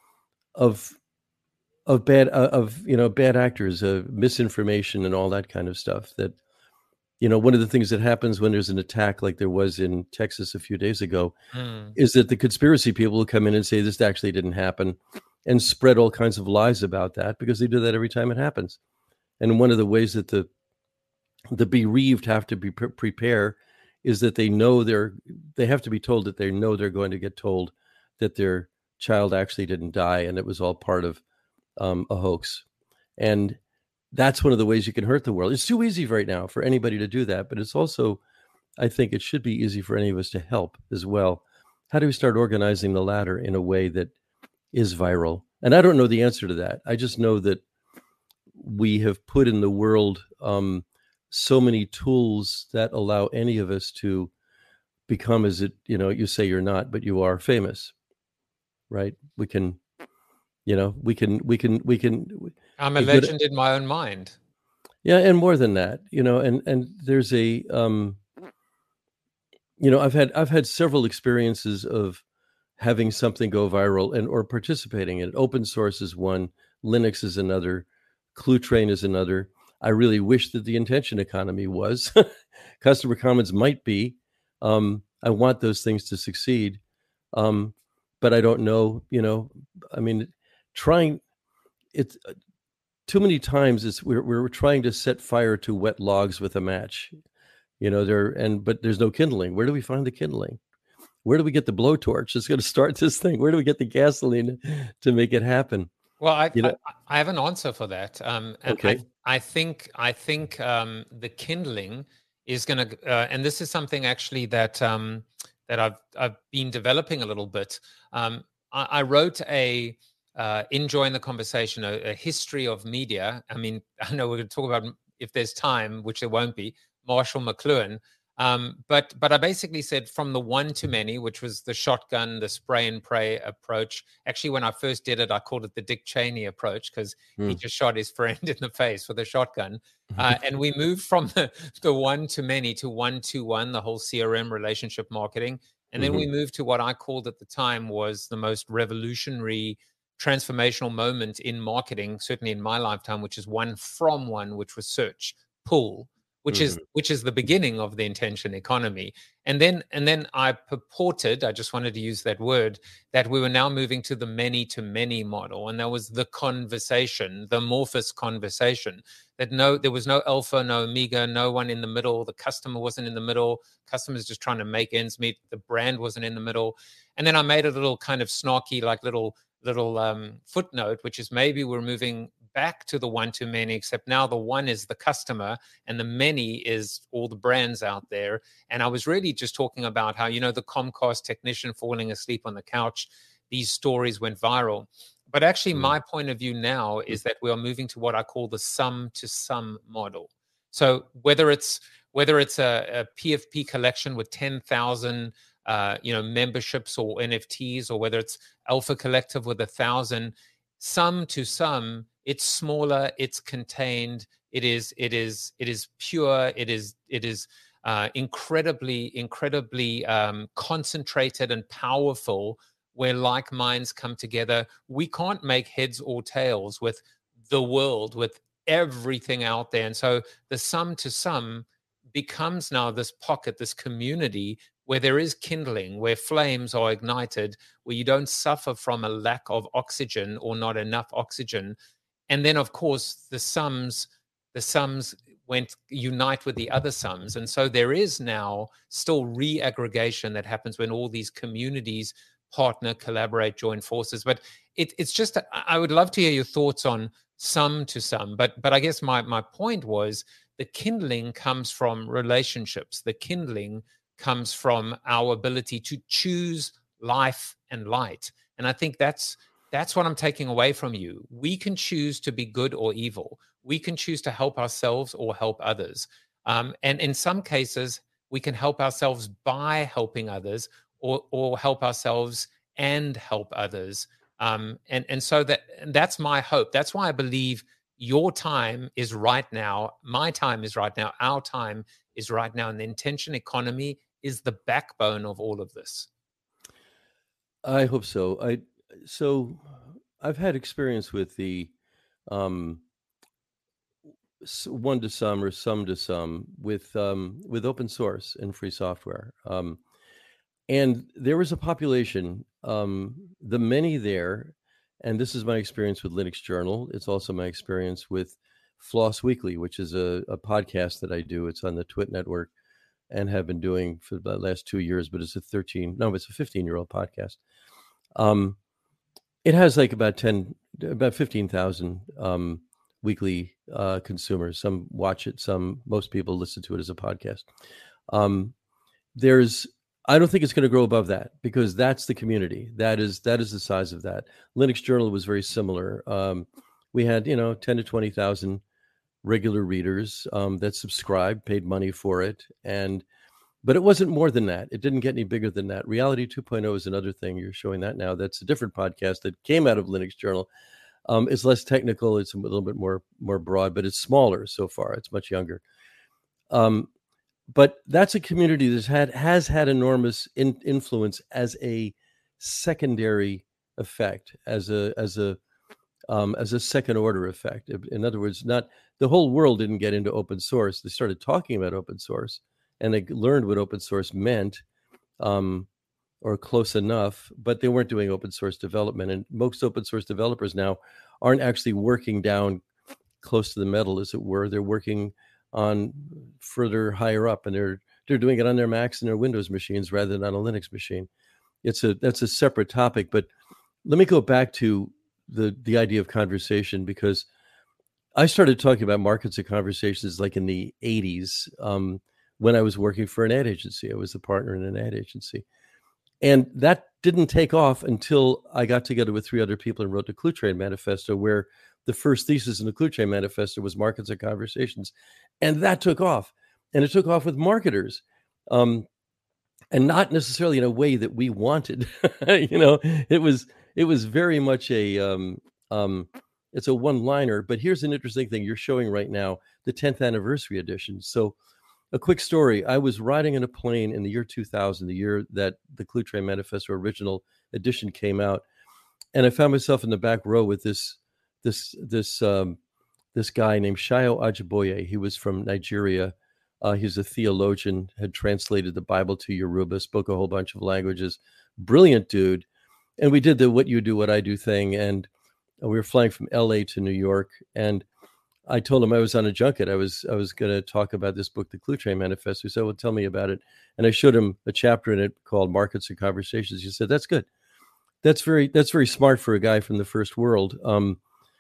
of, of bad, uh, of, you know, bad actors, uh, misinformation and all that kind of stuff. That, you know, one of the things that happens when there's an attack like there was in Texas a few days ago Mm. is that the conspiracy people will come in and say this actually didn't happen and spread all kinds of lies about that, because they do that every time it happens. And one of the ways that the the bereaved have to be pre- prepare is that they know they're, they have to be told that they know they're going to get told that their child actually didn't die and it was all part of um, a hoax. And that's one of the ways you can hurt the world. It's too easy right now for anybody to do that, but it's also, I think it should be easy for any of us to help as well. How do we start organizing the latter in a way that is viral? And I don't know the answer to that. I just know that we have put in the world um, so many tools that allow any of us to become, as it, you know, you say you're not, but you are famous, right? We can, you know, we can, we can, we can. I'm a legend good, in my own mind. Yeah, and more than that, you know, and and there's a, um, you know, I've had I've had several experiences of having something go viral and or participating in it. Open source is one, Linux is another, ClueTrain is another. I really wish that the intention economy was. Customer Commons might be. Um, I want those things to succeed, um, but I don't know. You know, I mean, trying it's uh, too many times. It's we're we're trying to set fire to wet logs with a match. You know, there and but there's no kindling. Where do we find the kindling? Where do we get the blowtorch that's going to start this thing? Where do we get the gasoline to make it happen? Well, I you know? I, I have an answer for that. Um, and okay. I, I think I think um, the kindling is going to, uh, and this is something actually that um, that I've I've been developing a little bit. Um, I, I wrote a uh, enjoying the conversation, a, a history of media. I mean, I know we're going to talk about if there's time, which there won't be. Marshall McLuhan. Um, but but I basically said from the one to many, which was the shotgun, the spray and pray approach. Actually, when I first did it, I called it the Dick Cheney approach because mm. he just shot his friend in the face with a shotgun. Uh, and we moved from the, the one to many to one to one, the whole C R M relationship marketing. And then mm-hmm. we moved to what I called at the time was the most revolutionary transformational moment in marketing, certainly in my lifetime, which is one from one, which was search, pull. Which mm-hmm. is which is the beginning of the intention economy, and then and then I purported, I just wanted to use that word, that we were now moving to the many to many model, and that was the conversation, the amorphous conversation. That no, there was no alpha, no omega, no one in the middle. The customer wasn't in the middle. Customers just trying to make ends meet. The brand wasn't in the middle, and then I made a little kind of snarky, like little little um, footnote, which is maybe we're moving back to the one to many, except now the one is the customer and the many is all the brands out there. And I was really just talking about how, you know, the Comcast technician falling asleep on the couch, these stories went viral. But actually, mm. my point of view now is that we are moving to what I call the sum to sum model. So whether it's whether it's a, a P F P collection with ten thousand uh, you know, memberships or N F Ts, or whether it's Alpha Collective with a thousand, sum to sum, it's smaller, it's contained, it is, it is, it is pure, it is, it is uh, incredibly, incredibly um, concentrated and powerful, where like minds come together. We can't make heads or tails with the world, with everything out there. And so the sum to sum becomes now this pocket, this community where there is kindling, where flames are ignited, where you don't suffer from a lack of oxygen or not enough oxygen. And then, of course, the sums, the sums went unite with the other sums. And so there is now still re-aggregation that happens when all these communities partner, collaborate, join forces. But it, it's just, I would love to hear your thoughts on sum to sum. But, but I guess my, my point was the kindling comes from relationships. The kindling comes from our ability to choose life and light. And I think that's that's what I'm taking away from you. We can choose to be good or evil. We can choose to help ourselves or help others. Um, and in some cases, we can help ourselves by helping others, or or help ourselves and help others. Um, and, and so that and that's my hope. That's why I believe your time is right now. My time is right now. Our time is right now. And the intention economy is the backbone of all of this. I hope so. I so I've had experience with the um, one to some or some to some with um, with open source and free software, um, and there was a population, um, the many there, and this is my experience with Linux Journal. It's also my experience with Floss Weekly, which is a, a podcast that I do. It's on the Twit Network, and have been doing for the last two years, but it's a thirteen, no, it's a fifteen year old podcast. Um, it has like about ten, about fifteen thousand um, weekly uh, consumers. Some watch it, some, most people listen to it as a podcast. Um, there's, I don't think it's going to grow above that, because that's the community. That is, that is the size of that. Linux Journal was very similar. Um, we had, you know, ten to twenty thousand regular readers um, that subscribed, paid money for it. And but it wasn't more than that. It didn't get any bigger than that. Reality two point oh is another thing. You're showing that now. That's a different podcast that came out of Linux Journal. Um, it's less technical. It's a little bit more more broad, but it's smaller so far. It's much younger. Um, but that's a community that had has had enormous in, influence as a secondary effect, as a as a um, as a second order effect. In other words, not the whole world didn't get into open source. They started talking about open source, and they learned what open source meant, um, or close enough, but they weren't doing open source development. And most open source developers now aren't actually working down close to the metal, as it were. They're working on further higher up, and they're they're doing it on their Macs and their Windows machines rather than on a Linux machine. It's a that's a separate topic, but let me go back to the the idea of conversation, because I started talking about markets and conversations like in the eighties, um, when I was working for an ad agency. I was a partner in an ad agency. And that didn't take off until I got together with three other people and wrote the Clue Train Manifesto, where the first thesis in the Clue Train Manifesto was markets and conversations. And that took off. And it took off with marketers. Um, and not necessarily in a way that we wanted. you know, it was it was very much a um, um, it's a one-liner. But here's an interesting thing you're showing right now, the tenth anniversary edition. So a quick story. I was riding in a plane in the year two thousand, the year that the Clue Train Manifesto original edition came out, and I found myself in the back row with this this this um, this guy named Shayo Ajiboye. He was from Nigeria. Uh, he's a theologian, had translated the Bible to Yoruba, spoke a whole bunch of languages. Brilliant dude. And we did the "what you do, what I do" thing, and we were flying from L A to New York, and I told him I was on a junket. I was I was going to talk about this book, The Clue Train Manifesto. He said, well, tell me about it. And I showed him a chapter in it called Markets and Conversations. He said, that's good. That's very that's very smart for a guy from the first world. Um,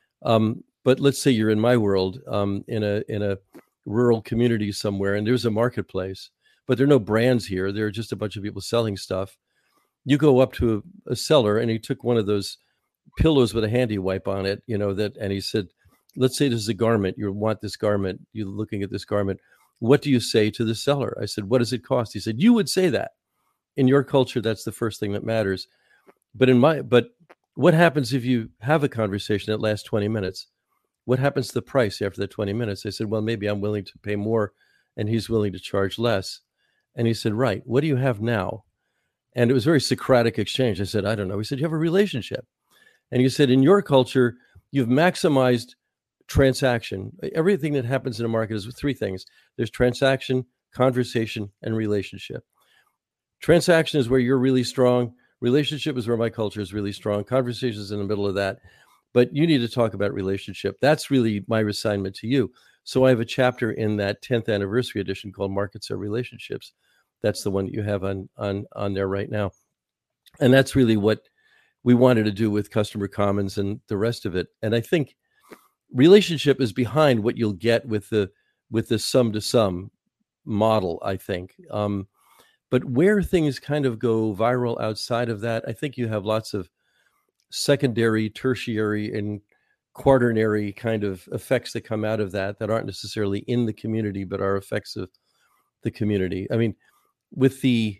um, but let's say you're in my world, um, in a in a rural community somewhere, and there's a marketplace, but there are no brands here. There are just a bunch of people selling stuff. You go up to a, a seller, and he took one of those pillows with a handy wipe on it, you know, that, and he said, let's say this is a garment. You want this garment. You're looking at this garment. What do you say to the seller? I said, what does it cost? He said, you would say that. In your culture, that's the first thing that matters. But in my, but what happens if you have a conversation that lasts twenty minutes? What happens to the price after the twenty minutes? I said, well, maybe I'm willing to pay more and he's willing to charge less. And he said, right, what do you have now? And it was a very Socratic exchange. I said, I don't know. He said, you have a relationship. And he said, in your culture, you've maximized transaction. Everything that happens in a market is three things. There's transaction, conversation, and relationship. Transaction is where you're really strong. Relationship is where my culture is really strong. Conversation is in the middle of that. But you need to talk about relationship. That's really my assignment to you. So I have a chapter in that tenth anniversary edition called Markets Are Relationships. That's the one that you have on on on there right now. And that's really what we wanted to do with Customer Commons and the rest of it. And I think relationship is behind what you'll get with the with the sum to sum model, I think. Um, but where things kind of go viral outside of that, I think you have lots of secondary, tertiary, and quaternary kind of effects that come out of that that aren't necessarily in the community, but are effects of the community. I mean, with the,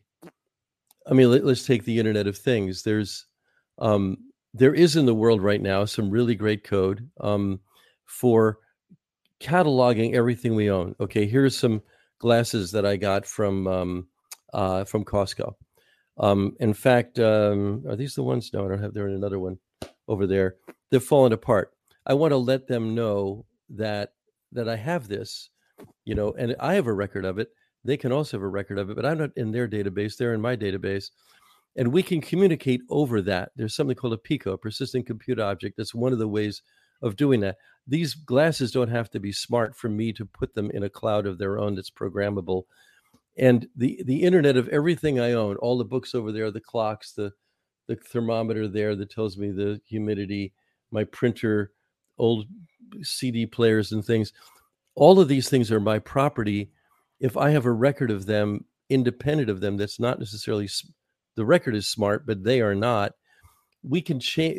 I mean, let, let's take the Internet of Things. There's, um, there is in the world right now some really great code um, for cataloging everything we own. Okay, here's some glasses that I got from um, uh, from Costco. Um, in fact, um, are these the ones? No, I don't have. They're in another one over there. They're falling apart. I want to let them know that that I have this, you know, and I have a record of it. They can also have a record of it, but I'm not in their database. They're in my database, and we can communicate over that. There's something called a PICO, a persistent compute object. That's one of the ways of doing that. These glasses don't have to be smart for me to put them in a cloud of their own that's programmable. And the, the internet of everything I own, all the books over there, the clocks, the, the thermometer there that tells me the humidity, my printer, old C D players and things, all of these things are my property. If I have a record of them, independent of them, that's not necessarily, the record is smart, but they are not, we can change.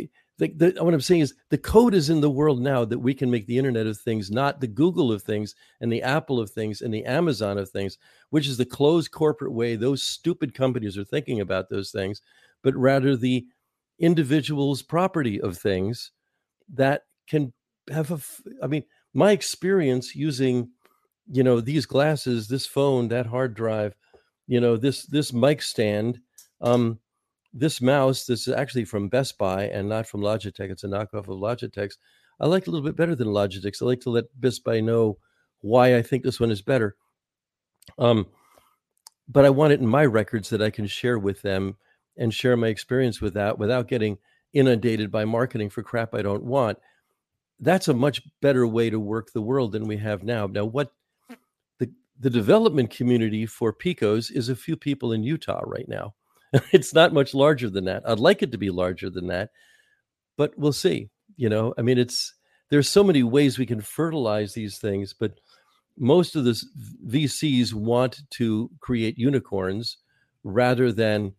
the, the, what I'm saying is the code is in the world now that we can make the Internet of Things, not the Google of things and the Apple of things and the Amazon of things, which is the closed corporate way those stupid companies are thinking about those things, but rather the individual's property of things that can have a, I mean, my experience using, you know, these glasses, this phone, that hard drive, you know, this, this mic stand, um, this mouse, this is actually from Best Buy and not from Logitech. It's a knockoff of Logitech's. I like it a little bit better than Logitech's. I like to let Best Buy know why I think this one is better. Um, but I want it in my records that I can share with them and share my experience with that without getting inundated by marketing for crap I don't want. That's a much better way to work the world than we have now. Now, what the, the development community for Picos is a few people in Utah right now. It's not much larger than that. I'd like it to be larger than that, but we'll see. You know, I mean, it's there's so many ways we can fertilize these things, but most of the V Cs want to create unicorns rather than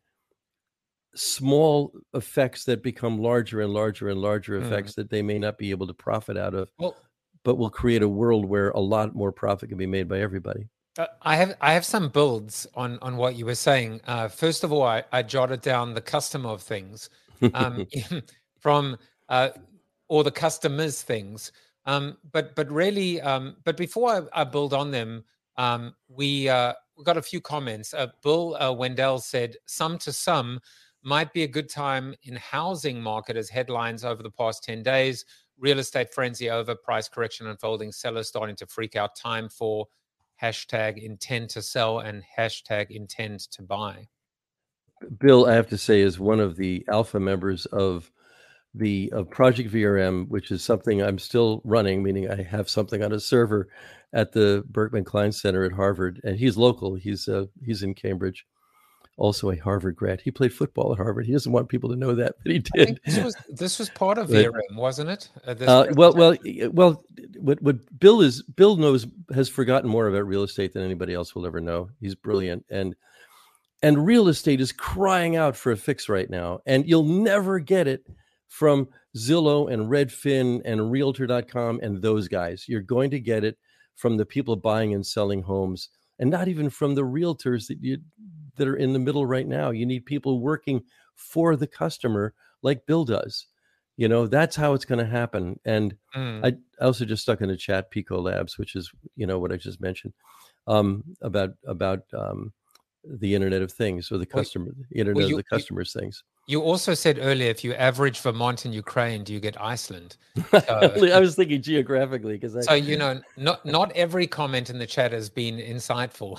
small effects that become larger and larger and larger effects mm. that they may not be able to profit out of, well, but will create a world where a lot more profit can be made by everybody. Uh, I have I have some builds on on what you were saying. Uh, first of all, I, I jotted down the customer of things um, from uh, or the customers things. Um, but but really, um, but before I, I build on them, um, we uh, we got a few comments. Uh, Bill uh, Wendell said, "Some to some might be a good time in housing market as headlines over the past ten days. Real estate frenzy over price correction unfolding. Sellers starting to freak out. Time for." Hashtag intend to sell and hashtag intend to buy. Bill, I have to say, is one of the alpha members of the of Project V R M, which is something I'm still running, meaning I have something on a server at the Berkman Klein Center at Harvard. And he's local. He's uh, he's in Cambridge, also a Harvard grad. He played football at Harvard. He doesn't want people to know that, but he did. I think this was this was part of V R M, wasn't it? Uh, uh, well, well, well. What what Bill is Bill knows has forgotten more about real estate than anybody else will ever know. He's brilliant, and and real estate is crying out for a fix right now. And you'll never get it from Zillow and Redfin and Realtor dot com and those guys. You're going to get it from the people buying and selling homes, and not even from the realtors that you that are in the middle right now. You need people working for the customer like Bill does. You know, that's how it's going to happen. And mm. I, I also just stuck in the chat Pico Labs, which is, you know, what I just mentioned um, about about um, the Internet of Things or the customer, well, the Internet well, you, of the customers' you, things. You also said earlier, if you average Vermont and Ukraine, do you get Iceland? So, I was thinking geographically because I... so you know, not not every comment in the chat has been insightful.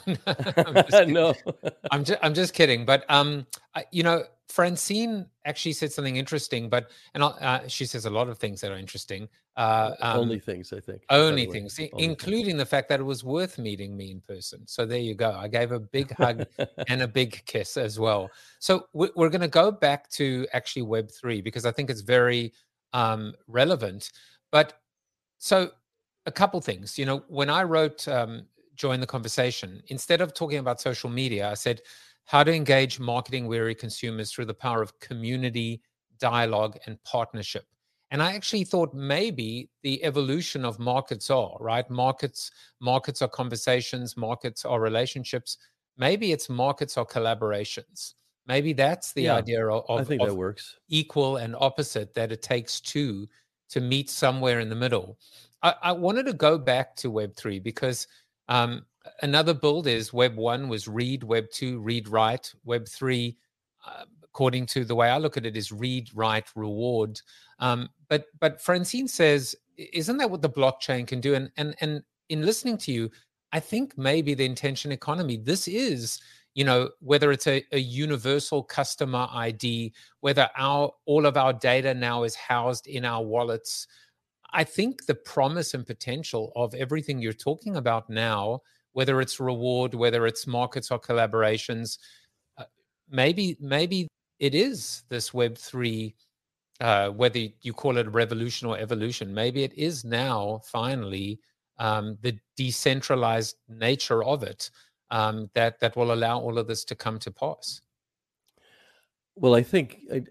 I'm no, I'm just I'm just kidding. But um, I, you know, Francine actually said something interesting. But and uh, she says a lot of things that are interesting. Uh, um, only things, I think. Only things, only including things. The fact that it was worth meeting me in person. So there you go. I gave a big hug and a big kiss as well. So we're going to go back to actually Web three because I think it's very um, relevant. But so a couple things, you know, when I wrote um, Join the Conversation, instead of talking about social media, I said how to engage marketing weary consumers through the power of community, dialogue, and partnership. And I actually thought maybe the evolution of markets are, right? Markets, markets are conversations, markets are relationships. Maybe it's markets are collaborations. Maybe that's the yeah, idea of, of, I think of that works. Equal and opposite, that it takes two to meet somewhere in the middle. I, I wanted to go back to Web three because um, another build is Web one was read, Web two, read, write, Web three, uh, according to the way I look at it, is read, write, reward. Um, but but Francine says, isn't that what the blockchain can do? And and and in listening to you, I think maybe the intention economy, this is, you know, whether it's a, a universal customer I D, whether our all of our data now is housed in our wallets. I think the promise and potential of everything you're talking about now, whether it's reward, whether it's markets or collaborations, uh, maybe maybe it is this Web three, uh, whether you call it a revolution or evolution, maybe it is now finally um, the decentralized nature of it um, that that will allow all of this to come to pass. Well, I think I,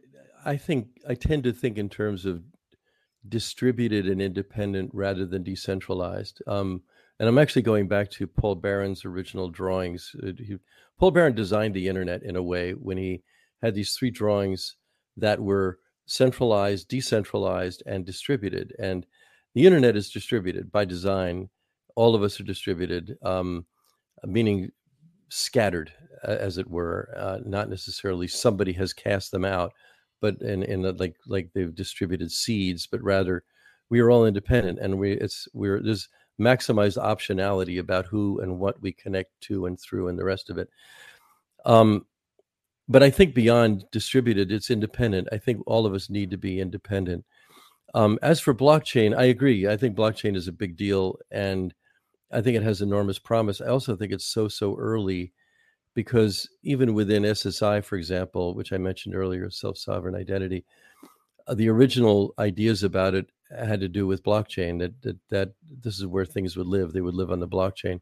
I think I tend to think in terms of distributed and independent rather than decentralized. Um, and I'm actually going back to Paul Barron's original drawings. Uh, he, Paul Barron designed the internet in a way when he had these three drawings that were centralized, decentralized, and distributed. And the internet is distributed by design. All of us are distributed, um, meaning scattered, uh, as it were. Uh, not necessarily somebody has cast them out, but in, in a, like like they've distributed seeds, but rather we are all independent, and we it's we're there's maximized optionality about who and what we connect to and through, and the rest of it. Um, but I think beyond distributed, it's independent. I think all of us need to be independent. Um, as for blockchain, I agree. I think blockchain is a big deal, and I think it has enormous promise. I also think it's so, so early, because even within S S I, for example, which I mentioned earlier, self-sovereign identity, uh, the original ideas about it had to do with blockchain, that, that that this is where things would live. They would live on the blockchain.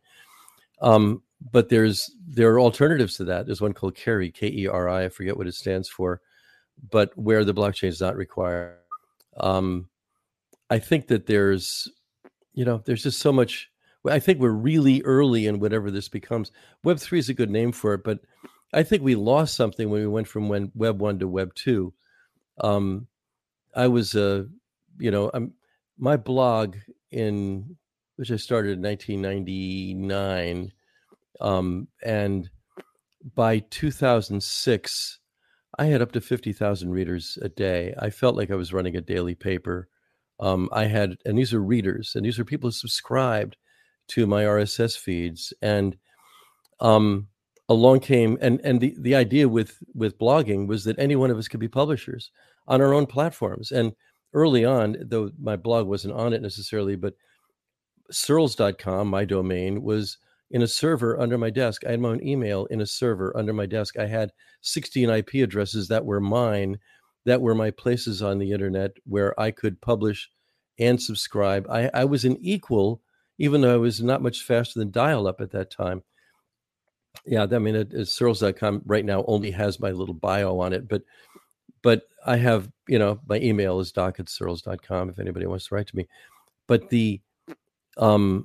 Um, but there's there are alternatives to that. There's one called Keri, K E R I, I forget what it stands for, but where the blockchain is not required. Um, I think that there's, you know, there's just so much. I think we're really early in whatever this becomes. Web three is a good name for it, but I think we lost something when we went from when Web one to Web two. Um, I was, uh, you know, I'm, my blog in, which I started in nineteen ninety-nine, um, and by two thousand six, I had up to fifty thousand readers a day. I felt like I was running a daily paper. Um, I had, and these are readers, and these are people who subscribed to my R S S feeds, and um, along came, and and the, the idea with with blogging was that any one of us could be publishers on our own platforms. And early on, though my blog wasn't on it necessarily, but Searls dot com, my domain, was in a server under my desk. I had my own email in a server under my desk. I had sixteen I P addresses that were mine, that were my places on the internet where I could publish and subscribe. I, I was an equal, even though I was not much faster than dial-up at that time. Yeah, I mean, it, it, Searls dot com right now only has my little bio on it, but but I have, you know, my email is doc at Searls dot com if anybody wants to write to me. But the um,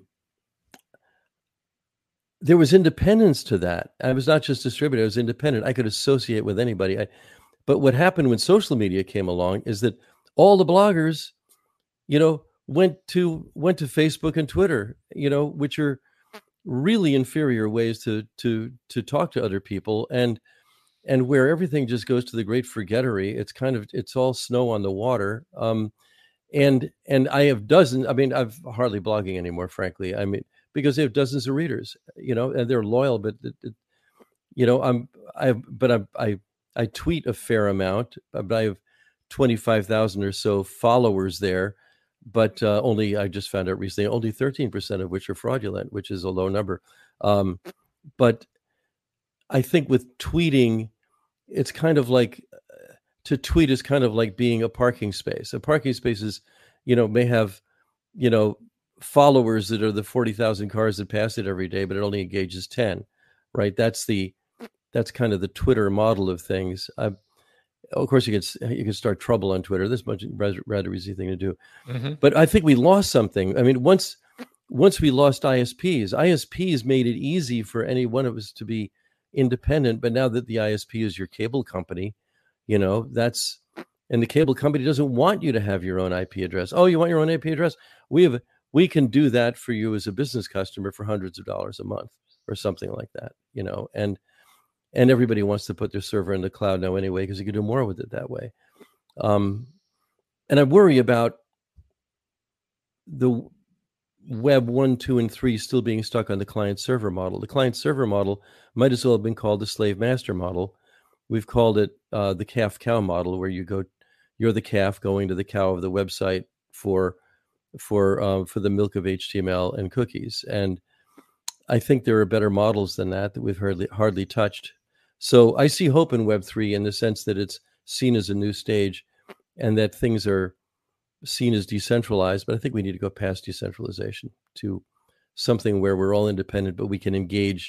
there was independence to that. I was not just distributed, I was independent. I could associate with anybody. I, but what happened when social media came along is that all the bloggers, you know, went to went to Facebook and Twitter, you know, which are really inferior ways to to to talk to other people, and and where everything just goes to the great forgettery. It's kind of it's all snow on the water. Um, and and I have dozens. I mean, I've hardly blogging anymore, frankly. I mean, because they have dozens of readers, you know, and they're loyal. But it, it, you know, I'm I but I I I tweet a fair amount, but I have twenty-five thousand or so followers there. But uh, only, I just found out recently, only thirteen percent of which are fraudulent, which is a low number. Um, but I think with tweeting, it's kind of like, to tweet is kind of like being a parking space. A parking space is, you know, may have, you know, followers that are the forty thousand cars that pass it every day, but it only engages ten, right? That's the, that's kind of the Twitter model of things. I, Of course, you can you can start trouble on Twitter. This is much rather, rather easy thing to do. Mm-hmm. But I think we lost something. I mean, once once we lost I S Ps, I S Ps made it easy for any one of us to be independent. But now that the I S P is your cable company, you know, that's, and the cable company doesn't want you to have your own I P address. Oh, you want your own I P address? We have we can do that for you as a business customer for hundreds of dollars a month or something like that, you know, and. And everybody wants to put their server in the cloud now anyway, because you can do more with it that way. Um, and I worry about the Web one, two, and three still being stuck on the client server model. The client server model might as well have been called the slave master model. We've called it uh, the calf cow model, where you go, you're the calf going to the cow of the website for for uh, for the milk of H T M L and cookies. And I think there are better models than that that we've hardly hardly touched. So I see hope in Web three in the sense that it's seen as a new stage, and that things are seen as decentralized. But I think we need to go past decentralization to something where we're all independent, but we can engage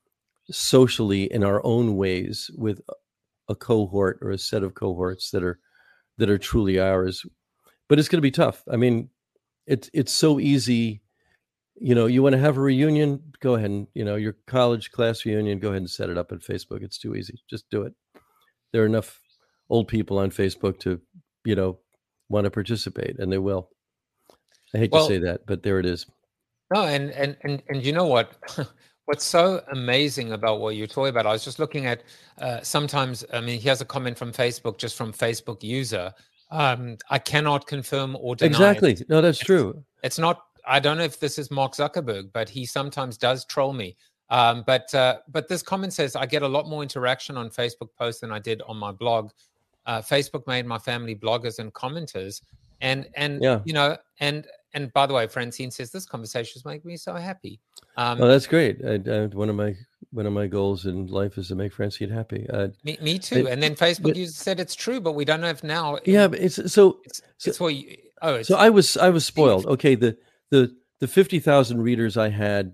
socially in our own ways with a cohort or a set of cohorts that are that are truly ours. But it's going to be tough. I mean, it's it's so easy. You know, you want to have a reunion, go ahead and, you know, your college class reunion, go ahead and set it up on Facebook. It's too easy. Just do it. There are enough old people on Facebook to, you know, want to participate, and they will. I hate Well- to say that, but there it is. No, and and and and you know what? What's so amazing about what you're talking about? I was just looking at uh, sometimes. I mean, here's a comment from Facebook, just from Facebook user. Um, I cannot confirm or deny. Exactly. It. No, that's It's- true. It's not. I don't know if this is Mark Zuckerberg, but he sometimes does troll me. Um, but uh, but this comment says I get a lot more interaction on Facebook posts than I did on my blog. Uh, Facebook made my family bloggers and commenters, and and Yeah. you know and and by the way, Francine says this conversation is making me so happy. Um, Oh, that's great. I, I, one of my one of my goals in life is to make Francine happy. Uh, me, me too. it- and then Facebook but- user said it's true, but we don't know if now. yeah, but it's so. it's, so- it's what you, oh, it's, So I was I was spoiled. Okay, the the the fifty thousand readers I had,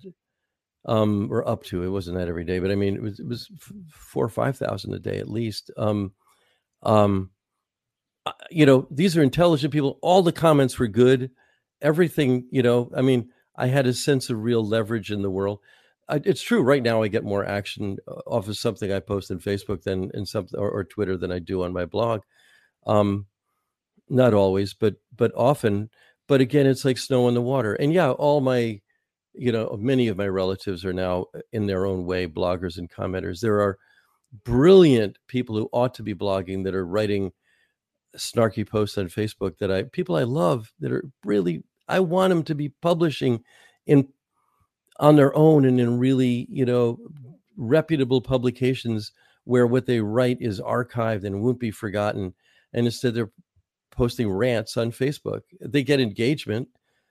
um, or up to, it wasn't that every day, but I mean it was it was f- four or five thousand a day at least. Um, um, uh, you know, these are intelligent people. All the comments were good. Everything, you know, I mean, I had a sense of real leverage in the world. I, it's true. Right now, I get more action uh, off of something I post on Facebook than in something or, or Twitter than I do on my blog. Um, not always, but but often. But again, it's like snow on the water. And yeah, all my, you know, many of my relatives are now in their own way bloggers and commenters. There are brilliant people who ought to be blogging that are writing snarky posts on Facebook that I people I love that are really, I want them to be publishing in on their own and in really, you know, reputable publications where what they write is archived and won't be forgotten. And instead they're posting rants on Facebook. They get engagement,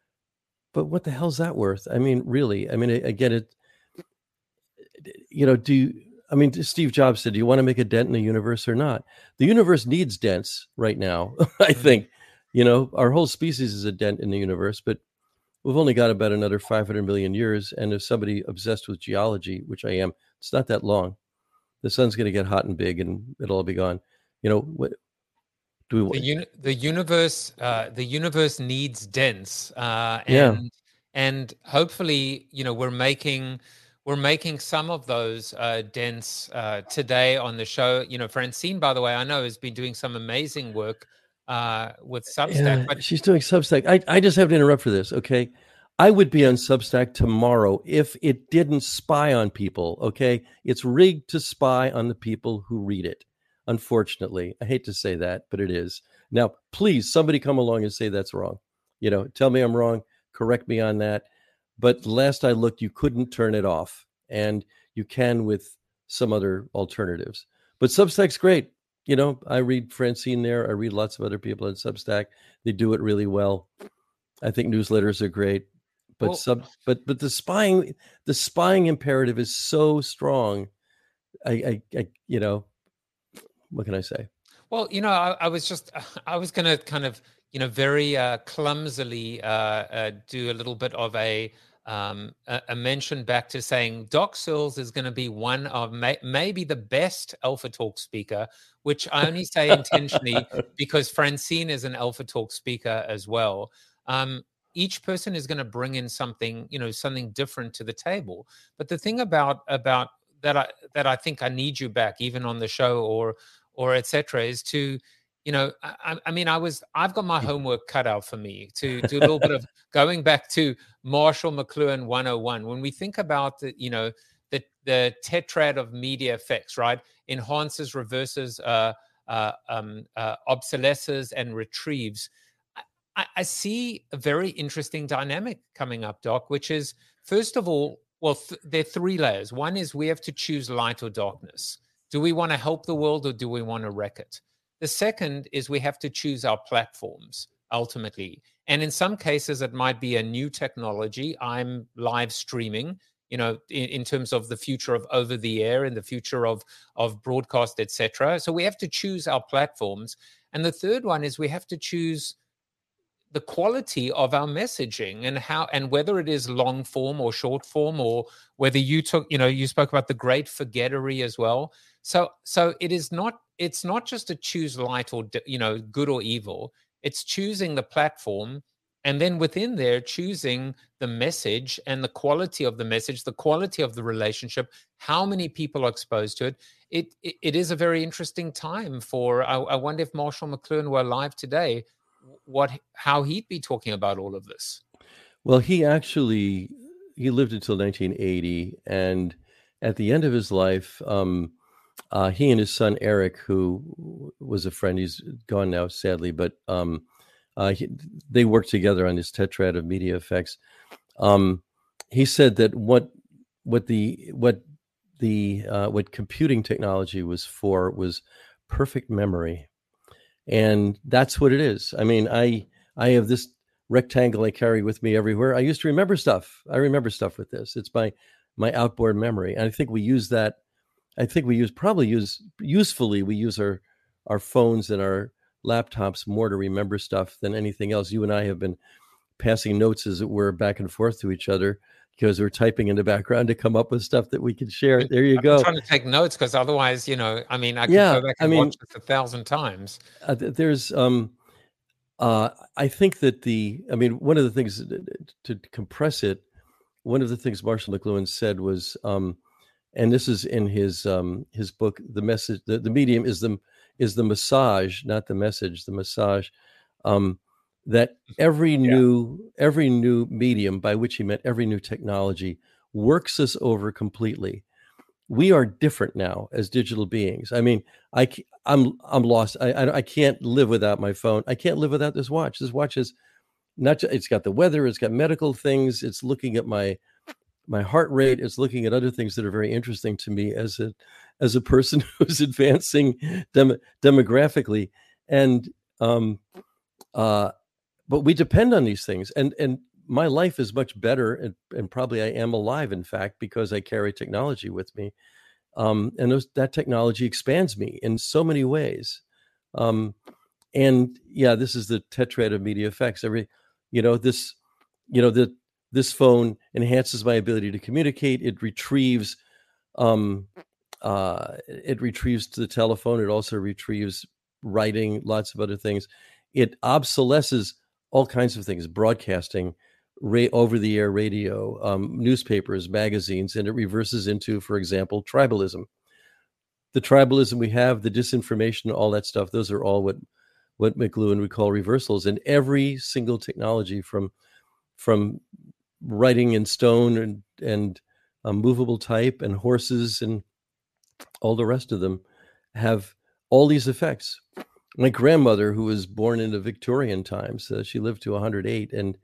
but what the hell's that worth? I mean, really, I mean, I, I get it. You know, do you, I mean, Steve Jobs said, do you want to make a dent in the universe or not? The universe needs dents right now. I think, you know, our whole species is a dent in the universe, but we've only got about another five hundred million years. And if somebody obsessed with geology, which I am, it's not that long. The sun's going to get hot and big and it'll all be gone. You know, what do we the, uni- the universe uh, the universe needs dents, uh, and Yeah. and hopefully, you know, we're making we're making some of those uh, dents uh, today on the show. You know, Francine, by the way, I know has been doing some amazing work uh, with Substack. Yeah, But she's doing Substack. I, I just have to interrupt for this, okay? I would be on Substack tomorrow if it didn't spy on people, okay? It's rigged to spy on the people who read it, unfortunately. I hate to say that, but it is. Now, please, somebody come along and say that's wrong. You know, tell me I'm wrong, correct me on that. But last I looked, you couldn't turn it off, and you can with some other alternatives. But Substack's great. You know, I read Francine there. I read lots of other people on Substack. They do it really well. I think newsletters are great, but Well- sub, but but the spying, the spying imperative is so strong. I, I, I you know, what can I say? Well, you know, I, I was just, I was going to kind of, you know, very uh, clumsily uh, uh, do a little bit of a, um, a, a mention back to saying Doc Searls is going to be one of may, maybe the best Alpha Talk speaker, which I only say intentionally because Francine is an Alpha Talk speaker as well. Um, each person is going to bring in something, you know, something different to the table. But the thing about about that I that I think I need you back, even on the show or or et cetera, is to, you know, I, I mean, I was I've got my homework cut out for me to do a little bit of going back to Marshall McLuhan one oh one. When we think about the, you know, the the tetrad of media effects, right? Enhances, reverses, uh, uh, um, uh, obsolesces, and retrieves. I, I see a very interesting dynamic coming up, Doc, which is, first of all, well, th- there are three layers. One is we have to choose light or darkness. Do we want to help the world or do we want to wreck it? The second is we have to choose our platforms, ultimately. And in some cases, it might be a new technology. I'm live streaming, you know, in, in terms of the future of over the air and the future of, of broadcast, et cetera. So we have to choose our platforms. And the third one is we have to choose the quality of our messaging and how, and whether it is long form or short form, or whether you took, you know, you spoke about the great forgettery as well. So, so it is not, it's not just a choose light or, you know, good or evil. It's choosing the platform, and then within there, choosing the message and the quality of the message, the quality of the relationship, how many people are exposed to it. It it, it is a very interesting time for, I, I wonder if Marshall McLuhan were alive today, what how he'd be talking about all of this. Well, he actually, he lived until nineteen eighty, and at the end of his life, um, uh, he and his son Eric, who was a friend, he's gone now, sadly, but um, uh, he, they worked together on this tetrad of media effects. Um, he said that what what the what the uh, what computing technology was for was perfect memory, and that's what it is. I mean, I I have this rectangle I carry with me everywhere. I used to remember stuff. I remember stuff with this. It's my my outboard memory, and I think we use that. I think we use probably use usefully. We use our our phones and our laptops more to remember stuff than anything else. You and I have been passing notes, as it were, back and forth to each other because we're typing in the background to come up with stuff that we can share. There you I'm go. trying to take notes because otherwise, you know, I mean, I can Yeah, go back and I mean, watch this a thousand times. Uh, th- there's, um, uh, I think that the, I mean, one of the things to, to compress it, one of the things Marshall McLuhan said was, um, and this is in his um, his book, the message, the, the medium is the is the massage, not the message, the massage. Um, that every Yeah. new every new medium, by which he meant every new technology, works us over completely. We are different now as digital beings. I mean, I c- I'm I'm lost. I, I I can't live without my phone. I can't live without this watch. This watch is not. ju- It's got the weather. It's got medical things. It's looking at my my heart rate. It's looking at other things that are very interesting to me as a as a person who's advancing dem- demographically. And um, uh, but we depend on these things. And and my life is much better, and, and probably I am alive, in fact, because I carry technology with me. Um, and those, that technology expands me in so many ways. Um, and yeah, this is the tetrad of media effects. Every, you know, this, you know, the this phone enhances my ability to communicate. It retrieves, um, uh, it retrieves to the telephone. It also retrieves writing, lots of other things. It obsolesces all kinds of things, broadcasting, ra- over-the-air radio, um, newspapers, magazines, and it reverses into, for example, tribalism. The tribalism we have, the disinformation, all that stuff, those are all what what McLuhan would call reversals. And every single technology, from from writing in stone and, and um, movable type and horses and all the rest of them, have all these effects. My grandmother, who was born in the Victorian times, uh, she lived to one hundred eight, and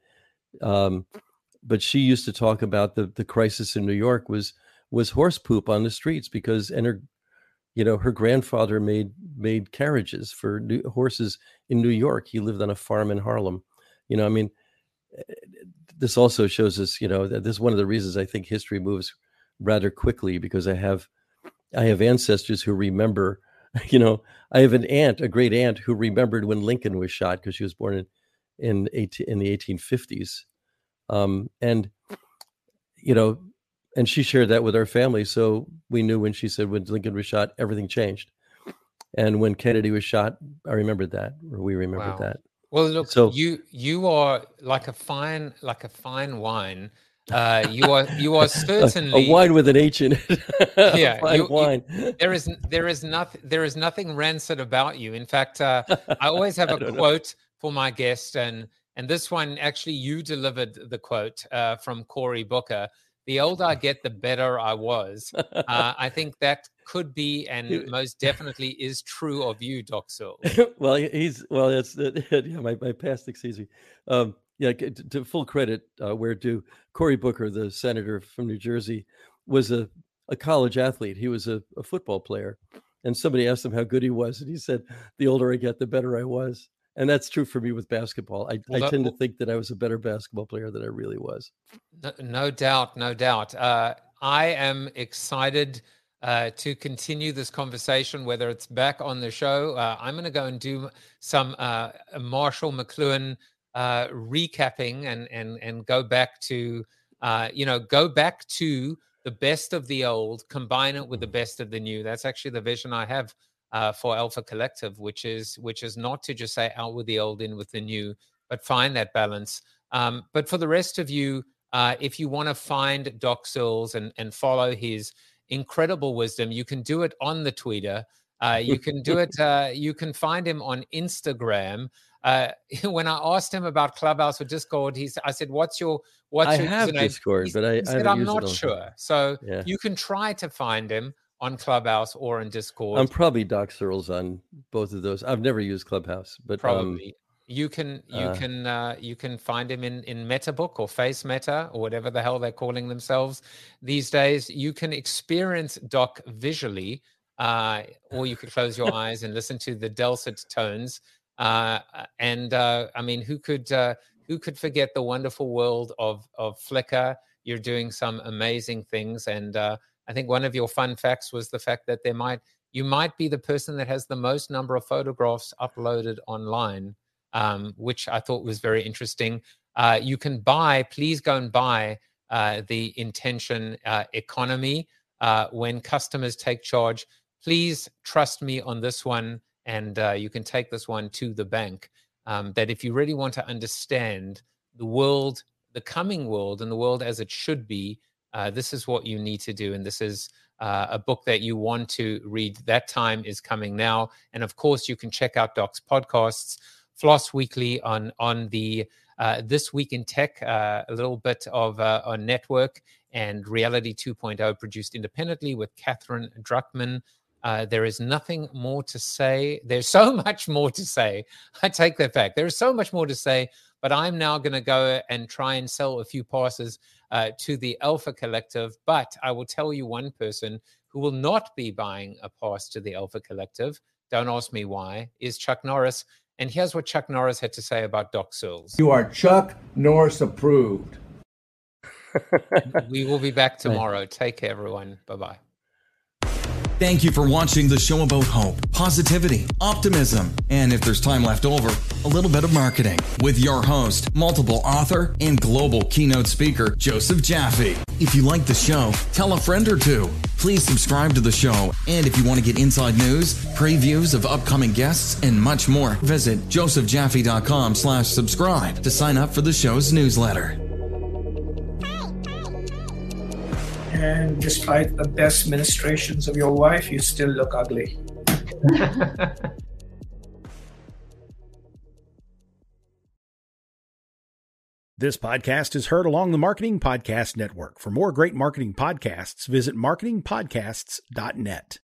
um, but she used to talk about the the crisis in New York was was horse poop on the streets, because and her, you know, her grandfather made made carriages for new, horses in New York. He lived on a farm in Harlem. You know, I mean, this also shows us, you know, that this is one of the reasons I think history moves rather quickly, because I have I have ancestors who remember. You know, I have an aunt, a great aunt, who remembered when Lincoln was shot, because she was born in in, eighteen, in the eighteen fifties, um, and you know, and she shared that with our family. So we knew when she said when Lincoln was shot, everything changed, and when Kennedy was shot, I remembered that, or we remembered Wow. that. Well, look, So you you are like a fine like a fine wine. Uh, you are you are certainly a, a wine with an H in it. Yeah, Fine you, wine. You, there is there is nothing there is nothing rancid about you. In fact, uh, I always have I a don't know. quote for my guest, and and this one actually you delivered the quote uh, from Cory Booker. The older I get, the better I was. Uh, I think that could be and most definitely is true of you, Doc Searls. Well, he- he's well. That's yeah. My, my past exceeds me. Um, yeah. To, to full credit, uh, where due, Cory Booker, the senator from New Jersey, was a, a college athlete. He was a, a football player, and somebody asked him how good he was, and he said, "The older I get, the better I was." And that's true for me with basketball. I, Well, I that- tend to think that I was a better basketball player than I really was. No, no doubt, no doubt. Uh, I am excited uh, to continue this conversation, whether it's back on the show. Uh, I'm going to go and do some uh, Marshall McLuhan uh, recapping and and and go back to uh, you know go back to the best of the old, combine it with the best of the new. That's actually the vision I have uh, for Alpha Collective, which is which is not to just say out with the old, in with the new, but find that balance. Um, but for the rest of you, uh, if you want to find Doc Searls and, and follow his incredible wisdom, you can do it on the Twitter. Uh, you can do it. Uh, you can find him on Instagram. Uh, when I asked him about Clubhouse or Discord, he I said, "What's your what's I your have username?" Discord, he, but I, he I said, haven't "I'm used not it all. sure." So Yeah. you can try to find him on Clubhouse or in Discord. I'm probably Doc Searls on both of those. I've never used Clubhouse, but Probably. um, You can you uh, can uh, you can find him in in MetaBook or Face Meta or whatever the hell they're calling themselves these days. You can experience Doc visually, uh, or you could close your eyes and listen to the dulcet tones. Uh, and uh, I mean, who could uh, who could forget the wonderful world of of Flickr? You're doing some amazing things, and uh, I think one of your fun facts was the fact that there might you might be the person that has the most number of photographs uploaded online. Um, which I thought was very interesting. Uh, you can buy, please go and buy uh, the Intention uh, economy uh, when customers take charge. Please trust me on this one, and uh, you can take this one to the bank. Um, that if you really want to understand the world, the coming world, and the world as it should be, uh, this is what you need to do. And this is uh, a book that you want to read. That time is coming now. And of course, you can check out Doc's podcasts. Floss Weekly on on the uh, This Week in Tech, uh, a little bit of uh, a network, and Reality two point oh produced independently with Catherine Druckman. Uh, there is nothing more to say. There's so much more to say. I take that back. There is so much more to say, but I'm now going to go and try and sell a few passes uh, to the Alpha Collective. But I will tell you one person who will not be buying a pass to the Alpha Collective, don't ask me why, is Chuck Norris. And here's what Chuck Norris had to say about Doc Searls. You are Chuck Norris approved. We will be back tomorrow. Take care, everyone. Bye-bye. Thank you for watching the show about hope, positivity, optimism, and if there's time left over, a little bit of marketing with your host, multiple author, and global keynote speaker, Joseph Jaffe. If you like the show, tell a friend or two. Please subscribe to the show, and if you want to get inside news, previews of upcoming guests, and much more, visit josephjaffe.com slash subscribe to sign up for the show's newsletter. And despite the best ministrations of your wife, you still look ugly. This podcast is heard along the Marketing Podcast Network. For more great marketing podcasts, visit marketing podcasts dot net.